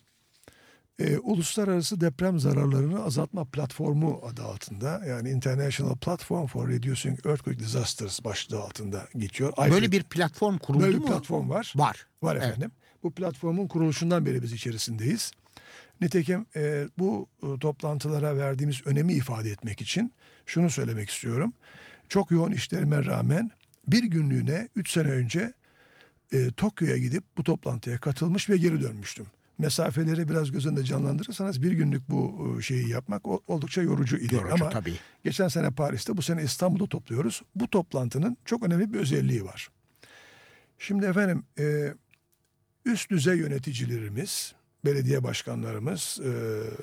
e, Uluslararası Deprem Zararlarını Azaltma Platformu adı altında, yani International Platform for Reducing Earthquake Disasters başlığı altında geçiyor.
Böyle bir platform kuruldu
Böyle
mu?
bir platform var.
Var.
Var efendim. Evet. Bu platformun kuruluşundan beri biz içerisindeyiz. Nitekim e, bu e, toplantılara verdiğimiz önemi ifade etmek için şunu söylemek istiyorum. Çok yoğun işlerime rağmen bir günlüğüne üç sene önce e, Tokyo'ya gidip bu toplantıya katılmış ve geri dönmüştüm. Mesafeleri biraz göz önünde canlandırırsanız bir günlük bu e, şeyi yapmak o, oldukça yorucu idi.
Yorucu,
ama
tabii.
Geçen sene Paris'te, bu sene İstanbul'da topluyoruz. Bu toplantının çok önemli bir özelliği var. Şimdi efendim e, üst düzey yöneticilerimiz, belediye başkanlarımız, e,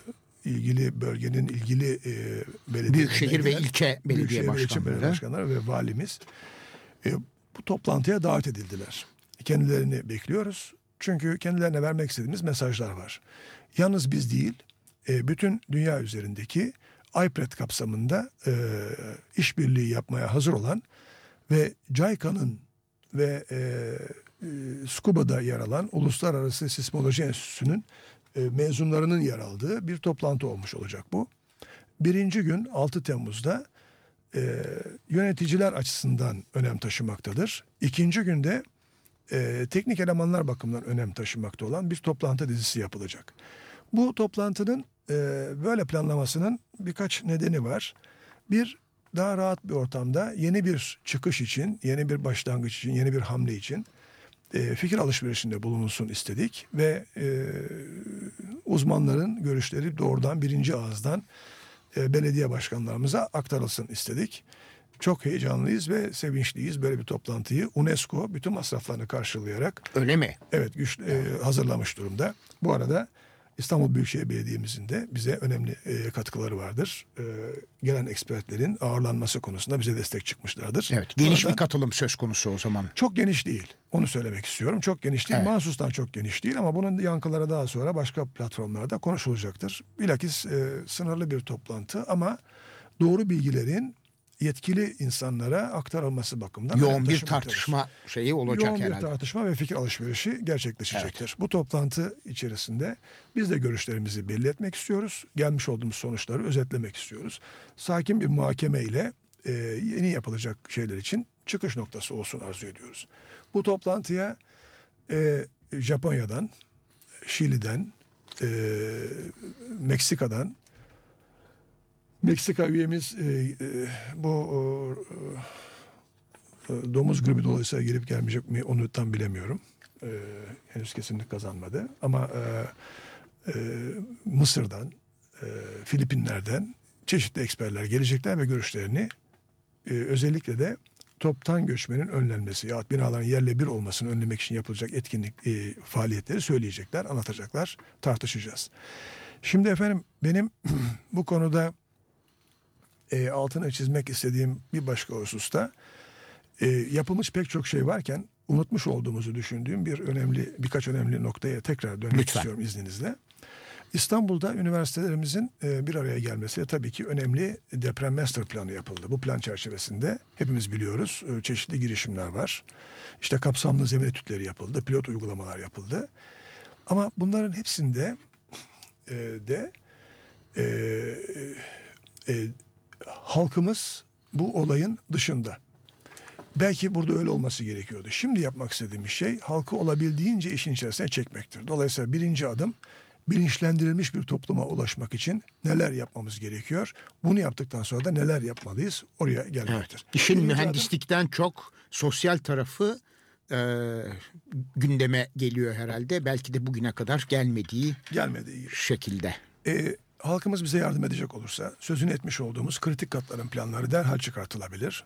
ilgili bölgenin ilgili e, belediye
Büyükşehir ve ilçe belediye
Büyükşehir
başkanları.
ve belediye başkanları ve valimiz e, bu toplantıya davet edildiler. Kendilerini bekliyoruz. Çünkü kendilerine vermek istediğimiz mesajlar var. Yalnız biz değil, e, bütün dünya üzerindeki I P R E D kapsamında e, işbirliği yapmaya hazır olan ve JICA'nın ve e, e, SCUBA'da yer alan Uluslararası Sismoloji Enstitüsü'nün e, mezunlarının yer aldığı bir toplantı olmuş olacak bu. Birinci gün altı Temmuz'da e, yöneticiler açısından önem taşımaktadır. İkinci günde e, teknik elemanlar bakımından önem taşımakta olan bir toplantı dizisi yapılacak. Bu toplantının e, böyle planlamasının birkaç nedeni var. Bir, daha rahat bir ortamda yeni bir çıkış için, yeni bir başlangıç için, yeni bir hamle için e, fikir alışverişinde bulunulsun istedik ve e, uzmanların görüşleri doğrudan birinci ağızdan e, belediye başkanlarımıza aktarılsın istedik. Çok heyecanlıyız ve sevinçliyiz böyle bir toplantıyı UNESCO bütün masraflarını karşılayarak
Öyle mi?
Evet güç, e, hazırlamış durumda. Bu arada İstanbul Büyükşehir Belediye'mizin de bize önemli e, katkıları vardır. E, gelen ekspertlerin ağırlanması konusunda bize destek çıkmışlardır.
Evet, geniş
Oradan,
bir katılım söz konusu o zaman.
çok geniş değil. Onu söylemek istiyorum. Çok geniş değil.
Evet.
Mahsustan çok geniş değil ama bunun yankıları daha sonra başka platformlarda konuşulacaktır. Bilakis e, sınırlı bir toplantı ama doğru bilgilerin yetkili insanlara aktarılması bakımından
Yoğun
önem
bir
taşımaktadır.
tartışma şeyi olacak
Yoğun
herhalde.
bir tartışma ve fikir alışverişi gerçekleşecektir. Bu toplantı içerisinde biz de görüşlerimizi belli etmek istiyoruz. Gelmiş olduğumuz sonuçları özetlemek istiyoruz. Sakin bir muhakeme ile e, yeni yapılacak şeyler için çıkış noktası olsun arzu ediyoruz. Bu toplantıya e, Japonya'dan, Şili'den, e, Meksika'dan, Meksika üyemiz e, e, bu e, e, domuz gribi dolayısıyla gelip gelmeyecek mi onu tam bilemiyorum. E, henüz kesinlik kazanmadı. Ama e, e, Mısır'dan, e, Filipinler'den çeşitli eksperler gelecekler ve görüşlerini e, özellikle de toptan göçmenin önlenmesi ya binaların yerle bir olmasını önlemek için yapılacak etkinlik e, faaliyetleri söyleyecekler, anlatacaklar, tartışacağız. Şimdi efendim benim bu konuda E, altını çizmek istediğim bir başka hususta e, yapılmış pek çok şey varken unutmuş olduğumuzu düşündüğüm bir önemli birkaç önemli noktaya tekrar dönmek
Lütfen.
istiyorum izninizle. İstanbul'da üniversitelerimizin e, bir araya gelmesiyle tabii ki önemli deprem master planı yapıldı. Bu plan çerçevesinde hepimiz biliyoruz e, çeşitli girişimler var. İşte kapsamlı zemin etütleri yapıldı, pilot uygulamalar yapıldı. Ama bunların hepsinde e, de e, e, halkımız bu olayın dışında. Belki burada öyle olması gerekiyordu. Şimdi yapmak istediğimiz şey halkı olabildiğince işin içerisine çekmektir. Dolayısıyla birinci adım bilinçlendirilmiş bir topluma ulaşmak için neler yapmamız gerekiyor? Bunu yaptıktan sonra da neler yapmalıyız? Oraya gelmektir.
Evet. İşin
Birinci
mühendislikten adım, çok sosyal tarafı e, gündeme geliyor herhalde. Belki de bugüne kadar gelmediği
gelmediği
şekilde.
E, halkımız bize yardım edecek olursa sözünü etmiş olduğumuz kritik katların planları derhal çıkartılabilir.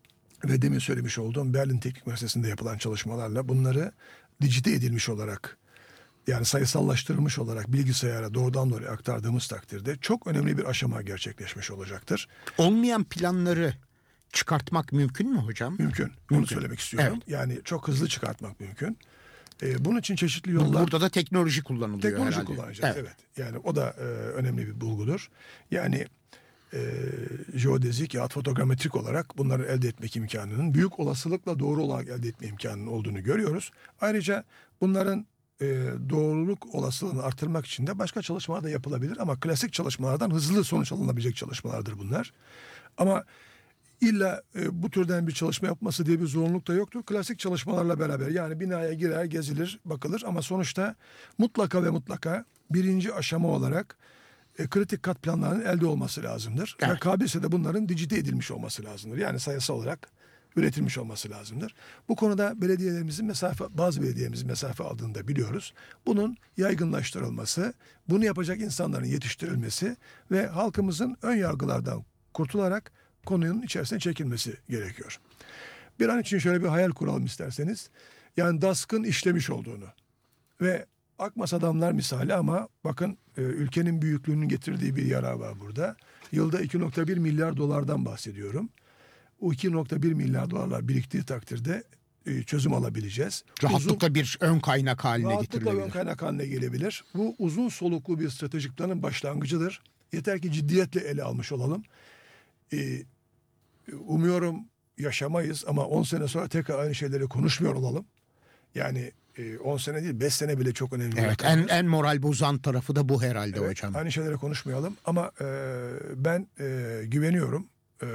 Ve demin söylemiş olduğum Berlin Teknik Üniversitesi'nde yapılan çalışmalarla bunları dijite edilmiş olarak, yani sayısallaştırılmış olarak bilgisayara doğrudan doğruya aktardığımız takdirde çok önemli bir aşama gerçekleşmiş olacaktır.
Olmayan planları çıkartmak mümkün mü hocam?
Mümkün. Bunu
Mümkün.
söylemek istiyorum.
Evet.
Yani çok hızlı çıkartmak mümkün. Ee, bunun için çeşitli yollar.
Burada da teknoloji kullanılıyor
teknoloji
herhalde.
kullanacağız. Evet.
Evet.
Yani o da e, önemli bir bulgudur. Yani e, jeodezik ya fotogrametrik olarak bunları elde etmek imkanının büyük olasılıkla doğru olarak elde etme imkanının olduğunu görüyoruz. Ayrıca bunların e, doğruluk olasılığını artırmak için de başka çalışmalar da yapılabilir ama klasik çalışmalardan hızlı sonuç alınabilecek çalışmalardır bunlar. Ama İlla e, bu türden bir çalışma yapması diye bir zorunluluk da yoktur. Klasik çalışmalarla beraber yani binaya girer, gezilir, bakılır ama sonuçta mutlaka ve mutlaka birinci aşama olarak e, kritik kat planlarının elde olması lazımdır.
Evet.
Ve kabilse de bunların dijite edilmiş olması lazımdır. Yani sayısal olarak üretilmiş olması lazımdır. Bu konuda belediyelerimizin mesafe, bazı belediyelerimizin mesafe aldığını da biliyoruz. Bunun yaygınlaştırılması, bunu yapacak insanların yetiştirilmesi ve halkımızın ön yargılardan kurtularak konunun içerisine çekilmesi gerekiyor. Bir an için şöyle bir hayal kuralım isterseniz. Yani D A S K'ın işlemiş olduğunu ve akmas adamlar misali ama bakın e, ülkenin büyüklüğünün getirdiği bir yara var burada. Yılda iki nokta bir milyar dolardan bahsediyorum. O iki nokta bir milyar dolarlar biriktiği takdirde e, çözüm alabileceğiz.
Rahatlıkla
Uzun,
bir ön kaynak haline
rahatlıkla
getirilebilir.
ön kaynak haline gelebilir. Bu uzun soluklu bir stratejik planın başlangıcıdır. Yeter ki ciddiyetle ele almış olalım. Ee, umuyorum yaşamayız ama on sene sonra tekrar aynı şeyleri konuşmuyor olalım. Yani on sene değil beş sene bile çok önemli.
Evet, en, en moral bozan tarafı da bu herhalde
evet,
hocam.
Aynı şeyleri konuşmayalım ama e, ben e, güveniyorum. E,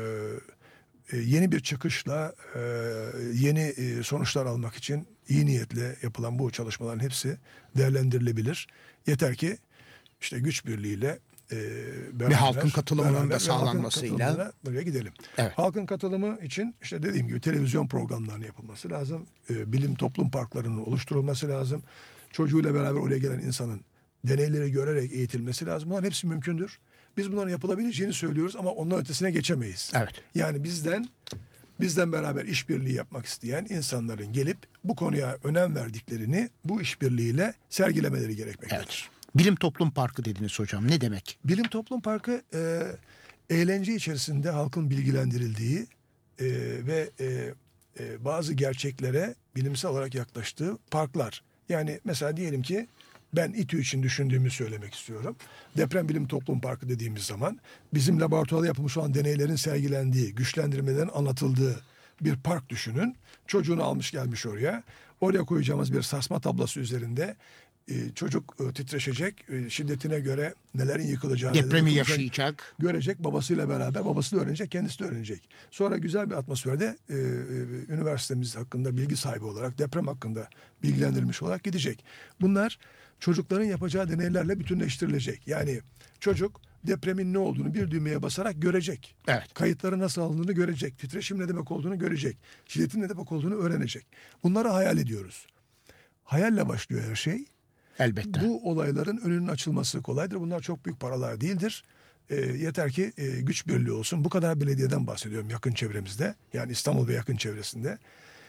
e, yeni bir çıkışla e, yeni e, sonuçlar almak için iyi niyetle yapılan bu çalışmaların hepsi değerlendirilebilir. Yeter ki işte güç birliğiyle e, beraber,
ve halkın katılımının
beraber,
da sağlanmasıyla
buraya gidelim.
Evet.
Halkın katılımı için işte dediğim gibi televizyon programlarının yapılması lazım. E, bilim toplum parklarının oluşturulması lazım. Çocuğuyla beraber oraya gelen insanın deneyleri görerek eğitilmesi lazım. Bunların hepsi mümkündür. Biz bunların yapılabileceğini söylüyoruz ama onların ötesine geçemeyiz.
Evet.
Yani bizden bizden beraber işbirliği yapmak isteyen insanların gelip bu konuya önem verdiklerini bu işbirliğiyle sergilemeleri gerekmektedir.
Evet. Bilim Toplum Parkı dediniz hocam. Ne demek?
Bilim Toplum Parkı e, eğlence içerisinde halkın bilgilendirildiği e, ve e, e, bazı gerçeklere bilimsel olarak yaklaştığı parklar. Yani mesela diyelim ki ben İTÜ için düşündüğümü söylemek istiyorum. Deprem Bilim Toplum Parkı dediğimiz zaman bizim laboratuvarda yapılmış olan deneylerin sergilendiği, güçlendirmelerin anlatıldığı bir park düşünün. Çocuğunu almış gelmiş oraya. Oraya koyacağımız bir sarsma tablosu üzerinde e, çocuk e, titreşecek. E, şiddetine göre nelerin yıkılacağını,
Depremi
nelerin
yaşayacak.
görecek. Babasıyla beraber babası da öğrenecek, kendisi de öğrenecek. Sonra güzel bir atmosferde e, e, üniversitemiz hakkında bilgi sahibi olarak, deprem hakkında bilgilendirilmiş olarak gidecek. Bunlar çocukların yapacağı deneylerle bütünleştirilecek. Yani çocuk depremin ne olduğunu bir düğmeye basarak görecek.
Evet.
Kayıtları nasıl alındığını görecek. Titreşim ne demek olduğunu görecek. Şiddetin ne demek olduğunu öğrenecek. Bunları hayal ediyoruz. Hayalle başlıyor her şey.
Elbette.
Bu olayların önünün açılması kolaydır. Bunlar çok büyük paralar değildir. E, yeter ki e, güç birliği olsun. Bu kadar belediyeden bahsediyorum yakın çevremizde. Yani İstanbul ve yakın çevresinde.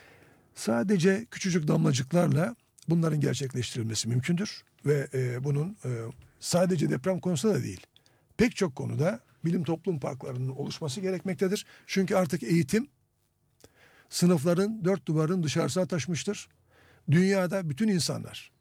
Sadece küçücük damlacıklarla bunların gerçekleştirilmesi mümkündür. Ve e, bunun e, sadece deprem konusunda da değil. Pek çok konuda bilim toplum parklarının oluşması gerekmektedir. Çünkü artık eğitim sınıfların dört duvarın dışarısına taşmıştır. Dünyada bütün insanlar,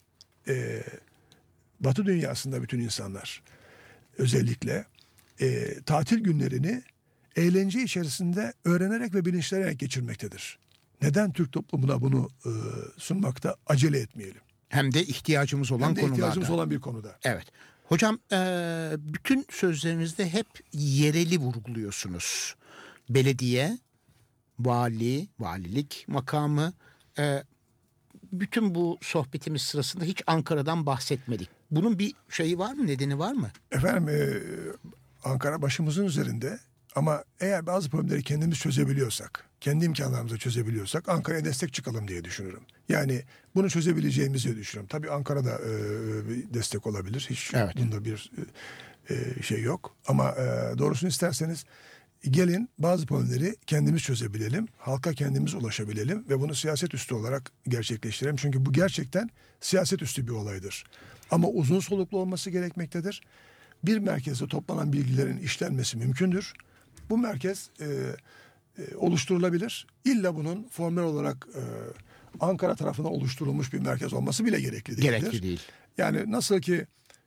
e, Batı dünyasında bütün insanlar özellikle e, tatil günlerini eğlence içerisinde öğrenerek ve bilinçlenerek geçirmektedir. Neden Türk toplumuna bunu e, sunmakta acele etmeyelim?
Hem de ihtiyacımız olan
Hem de
konularda.
ihtiyacımız olan bir konuda.
Evet. Hocam e, bütün sözlerinizde hep yereli vurguluyorsunuz. Belediye, vali, valilik makamı. E, bütün bu sohbetimiz sırasında hiç Ankara'dan bahsetmedik. Bunun bir şeyi var mı, nedeni var mı?
Efendim e, Ankara başımızın üzerinde ama eğer bazı problemleri kendimiz çözebiliyorsak, kendi imkanlarımızla çözebiliyorsak Ankara'ya destek çıkalım diye düşünürüm. Yani bunu çözebileceğimizi düşünüyorum. Tabii Ankara'da e, destek olabilir. Hiç
evet.
bunda bir e, şey yok. Ama e, doğrusunu isterseniz gelin bazı problemleri kendimiz çözebilelim. Halka kendimiz ulaşabilelim ve bunu siyaset üstü olarak gerçekleştirelim. Çünkü bu gerçekten siyaset üstü bir olaydır. Ama uzun soluklu olması gerekmektedir. Bir merkezde toplanan bilgilerin işlenmesi mümkündür. Bu merkez e, e, oluşturulabilir. İlla bunun formel olarak e, Ankara tarafından oluşturulmuş bir merkez olması bile gerekli değildir.
Gerekli değil.
Yani nasıl ki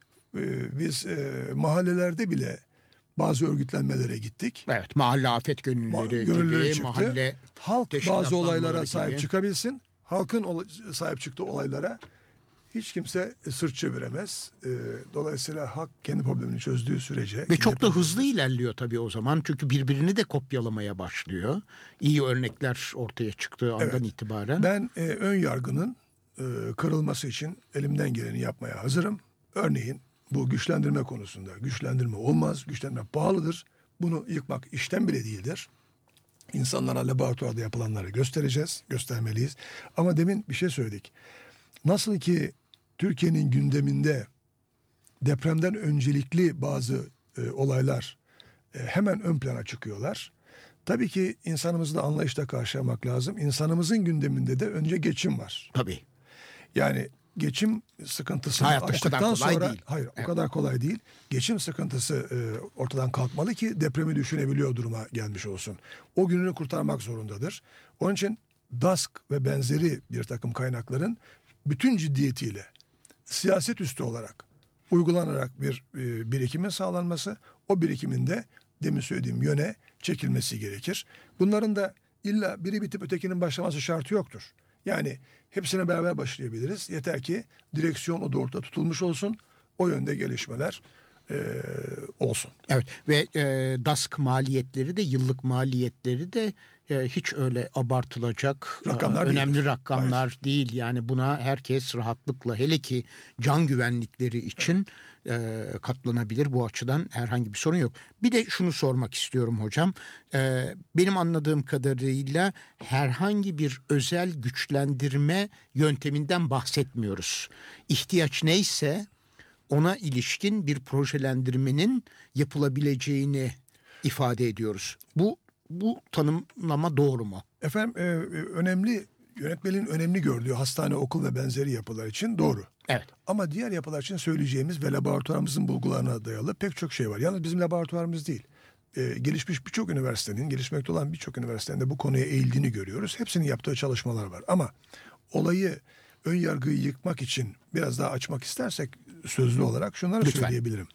e, biz e, mahallelerde bile bazı örgütlenmelere gittik.
Evet, mahalle afet gönüllüleri
Gönüllüleri
gibi,
çıktı.
mahalle
Halk bazı
teşkilatlanmaları
olaylara
gibi.
sahip çıkabilsin. Halkın ola- sahip çıktığı olaylara hiç kimse sırt çeviremez. Ee, dolayısıyla halk kendi problemini çözdüğü sürece...
Ve çok da hızlı ilerliyor tabii o zaman. Çünkü birbirini de kopyalamaya başlıyor. İyi örnekler ortaya çıktığı andan
Evet.
itibaren.
Ben e, ön yargının e, kırılması için elimden geleni yapmaya hazırım. Örneğin bu güçlendirme konusunda. Güçlendirme olmaz, güçlendirme pahalıdır. Bunu yıkmak işten bile değildir. İnsanlara laboratuvarda yapılanları göstereceğiz, göstermeliyiz. Ama demin bir şey söyledik. Nasıl ki Türkiye'nin gündeminde depremden öncelikli bazı e, olaylar e, hemen ön plana çıkıyorlar. Tabii ki insanımızı da anlayışla karşılamak lazım. İnsanımızın gündeminde de önce geçim var.
Tabii.
Yani geçim sıkıntısını
Hayatta o
aştıktan
kadar kolay
sonra...
değil.
Hayır
Evet.
o kadar kolay değil. Geçim sıkıntısı e, ortadan kalkmalı ki depremi düşünebiliyor duruma gelmiş olsun. O gününü kurtarmak zorundadır. Onun için DASK ve benzeri bir takım kaynakların bütün ciddiyetiyle siyaset üstü olarak uygulanarak bir e, birikimin sağlanması, o birikimin de demin söylediğim yöne çekilmesi gerekir. Bunların da illa biri bitip ötekinin başlaması şartı yoktur. Yani hepsine beraber başlayabiliriz. Yeter ki direksiyon o doğrultuda tutulmuş olsun, o yönde gelişmeler e, olsun.
Evet ve e, DASK maliyetleri de, yıllık maliyetleri de e, hiç öyle abartılacak
Rakamlar
e, önemli
değildir.
rakamlar
Hayır.
değil. Yani buna herkes rahatlıkla, hele ki can güvenlikleri için e, katlanabilir. Bu açıdan herhangi bir sorun yok. Bir de şunu sormak istiyorum hocam. E, benim anladığım kadarıyla herhangi bir özel güçlendirme yönteminden bahsetmiyoruz. İhtiyaç neyse ona ilişkin bir projelendirmenin yapılabileceğini ifade ediyoruz. Bu bu tanımlama doğru mu?
Efendim e, önemli yönetmenin önemli gördüğü hastane, okul ve benzeri yapılar için doğru.
Evet.
Ama diğer yapılar için söyleyeceğimiz ve laboratuvarımızın bulgularına dayalı pek çok şey var. Yalnız bizim laboratuvarımız değil. E, gelişmiş birçok üniversitenin, gelişmekte olan birçok üniversitenin de bu konuya eğildiğini görüyoruz. Hepsinin yaptığı çalışmalar var. Ama olayı, ön yargıyı yıkmak için biraz daha açmak istersek sözlü olarak şunları
Lütfen.
söyleyebilirim.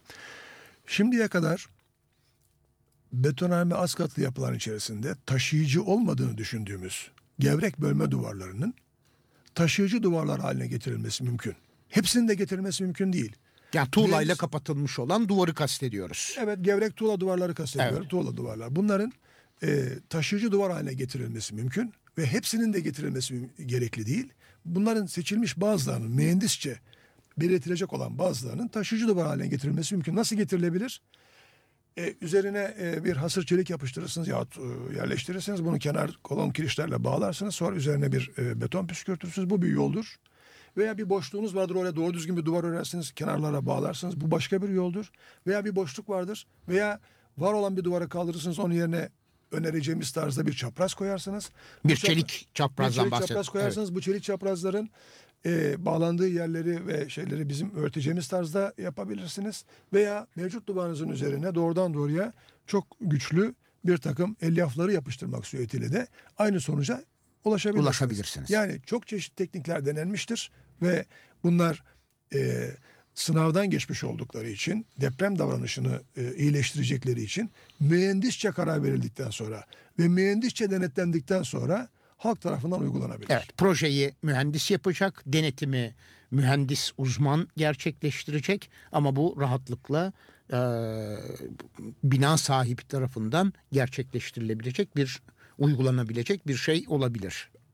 Şimdiye kadar betonarme az katlı yapıların içerisinde taşıyıcı olmadığını düşündüğümüz gevrek bölme duvarlarının taşıyıcı duvarlar haline getirilmesi mümkün. Hepsinin de getirilmesi mümkün değil.
Yani tuğlayla
Birincisi-
kapatılmış olan duvarı kastediyoruz.
Evet, gevrek tuğla duvarları kastediyorum.
Evet.
Tuğla duvarlar. Bunların e, taşıyıcı duvar haline getirilmesi mümkün ve hepsinin de getirilmesi müm- gerekli değil. Bunların seçilmiş bazılarının mühendisçe belirtilecek olan bazılarının taşıyıcı duvar haline getirilmesi mümkün. Nasıl getirilebilir? E, üzerine e, bir hasır çelik yapıştırırsınız yahut e, yerleştirirsiniz. Bunu kenar kolon kirişlerle bağlarsınız. Sonra üzerine bir e, beton püskürtürsünüz. Bu bir yoldur. Veya bir boşluğunuz vardır, oraya doğru düzgün bir duvar örersiniz, kenarlara bağlarsınız. Bu başka bir yoldur. Veya bir boşluk vardır. Veya var olan bir duvara kaldırırsınız, onun yerine önereceğimiz tarzda bir çapraz koyarsınız. Bu
Bir
çapra-
çelik çaprazdan
bir çelik
bahset-
çapraz koyarsanız bu çelik çaprazların e, bağlandığı yerleri ve şeyleri bizim örteceğimiz tarzda yapabilirsiniz. Veya mevcut duvarınızın üzerine doğrudan doğruya çok güçlü bir takım elyafları yapıştırmak suretiyle de aynı sonuca ulaşabilirsiniz.
Ulaşabilirsiniz.
Yani çok çeşitli teknikler denenmiştir ve bunlar e, sınavdan geçmiş oldukları için, deprem davranışını e, iyileştirecekleri için mühendisçe karar verildikten sonra ve mühendisçe denetlendikten sonra halk tarafından uygulanabilir.
Evet, projeyi mühendis yapacak, denetimi mühendis uzman gerçekleştirecek ama bu rahatlıkla e, bina sahibi tarafından gerçekleştirilebilecek bir, uygulanabilecek bir şey olabilir.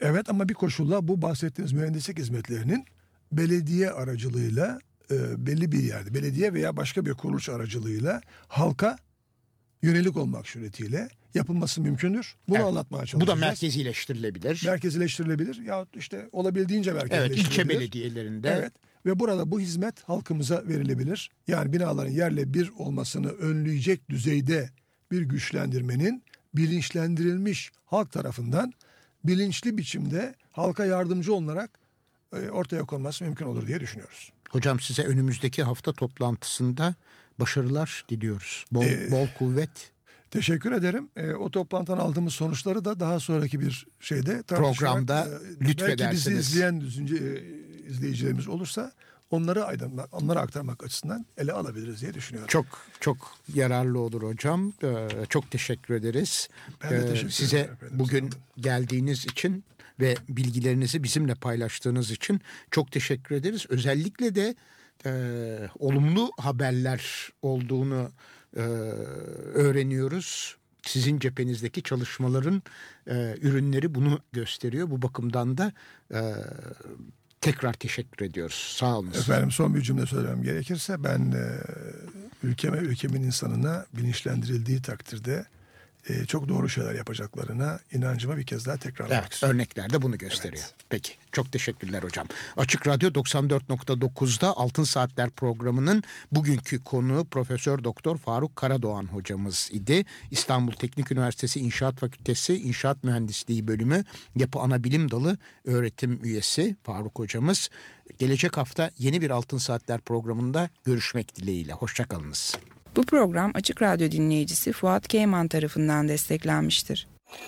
Evet, ama bir koşulla bu bahsettiğiniz mühendislik hizmetlerinin belediye aracılığıyla e, belli bir yerde, belediye veya başka bir kuruluş aracılığıyla halka yönelik olmak suretiyle yapılması mümkündür. Bunu
Evet.
anlatmaya çalışacağız.
Bu da merkezileştirilebilir.
Merkezileştirilebilir ya işte olabildiğince
Evet,
merkezileştirilebilir.
ilçe belediyelerinde.
Evet. Ve burada bu hizmet halkımıza verilebilir. Yani binaların yerle bir olmasını önleyecek düzeyde bir güçlendirmenin bilinçlendirilmiş halk tarafından bilinçli biçimde halka yardımcı olunarak e, ortaya konması mümkün olur diye düşünüyoruz.
Hocam, size önümüzdeki hafta toplantısında başarılar diliyoruz. Bol,
Ee,
bol kuvvet.
Teşekkür ederim. E, o toplantıdan aldığımız sonuçları da daha sonraki bir şeyde tartışarak,
Programda
e,
lütfederseniz.
belki bizi izleyen düzünce, e, izleyicilerimiz olursa onları aydınlatmak, onları aktarmak açısından ele alabiliriz diye düşünüyorum.
Çok çok yararlı olur hocam. Ee, çok teşekkür ederiz.
Ben de
Ee,
teşekkür
size
ederim efendim.
bugün
Sağ olun.
geldiğiniz için ve bilgilerinizi bizimle paylaştığınız için çok teşekkür ederiz. Özellikle de e, olumlu haberler olduğunu e, öğreniyoruz. Sizin cephenizdeki çalışmaların e, ürünleri bunu gösteriyor. Bu bakımdan da e, tekrar teşekkür ediyoruz. Sağ olun.
Efendim, son bir cümle söylemem gerekirse ben e, ülkeme, ülkemin insanına bilinçlendirildiği takdirde e, çok doğru şeyler yapacaklarına inancıma bir kez daha tekrarlamak
Evet,
istiyorum.
örnekler de bunu gösteriyor.
Evet.
Peki, çok teşekkürler hocam. Açık Radyo doksan dört nokta dokuzda Altın Saatler programının bugünkü konuğu Profesör Doktor Faruk Karadoğan hocamız idi. İstanbul Teknik Üniversitesi İnşaat Fakültesi İnşaat Mühendisliği Bölümü Yapı Anabilim Dalı öğretim üyesi Faruk hocamız. Gelecek hafta yeni bir Altın Saatler programında görüşmek dileğiyle. Hoşçakalınız.
Bu program Açık Radyo dinleyicisi Fuat Keyman tarafından desteklenmiştir.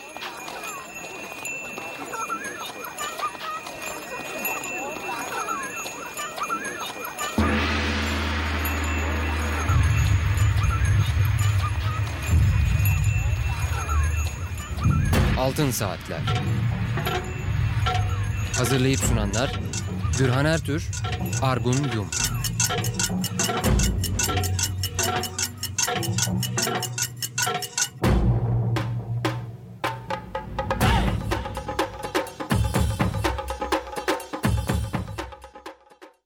Altın Saatler. Hazırlayıp sunanlar Gürhan Ertür, Argun Yum.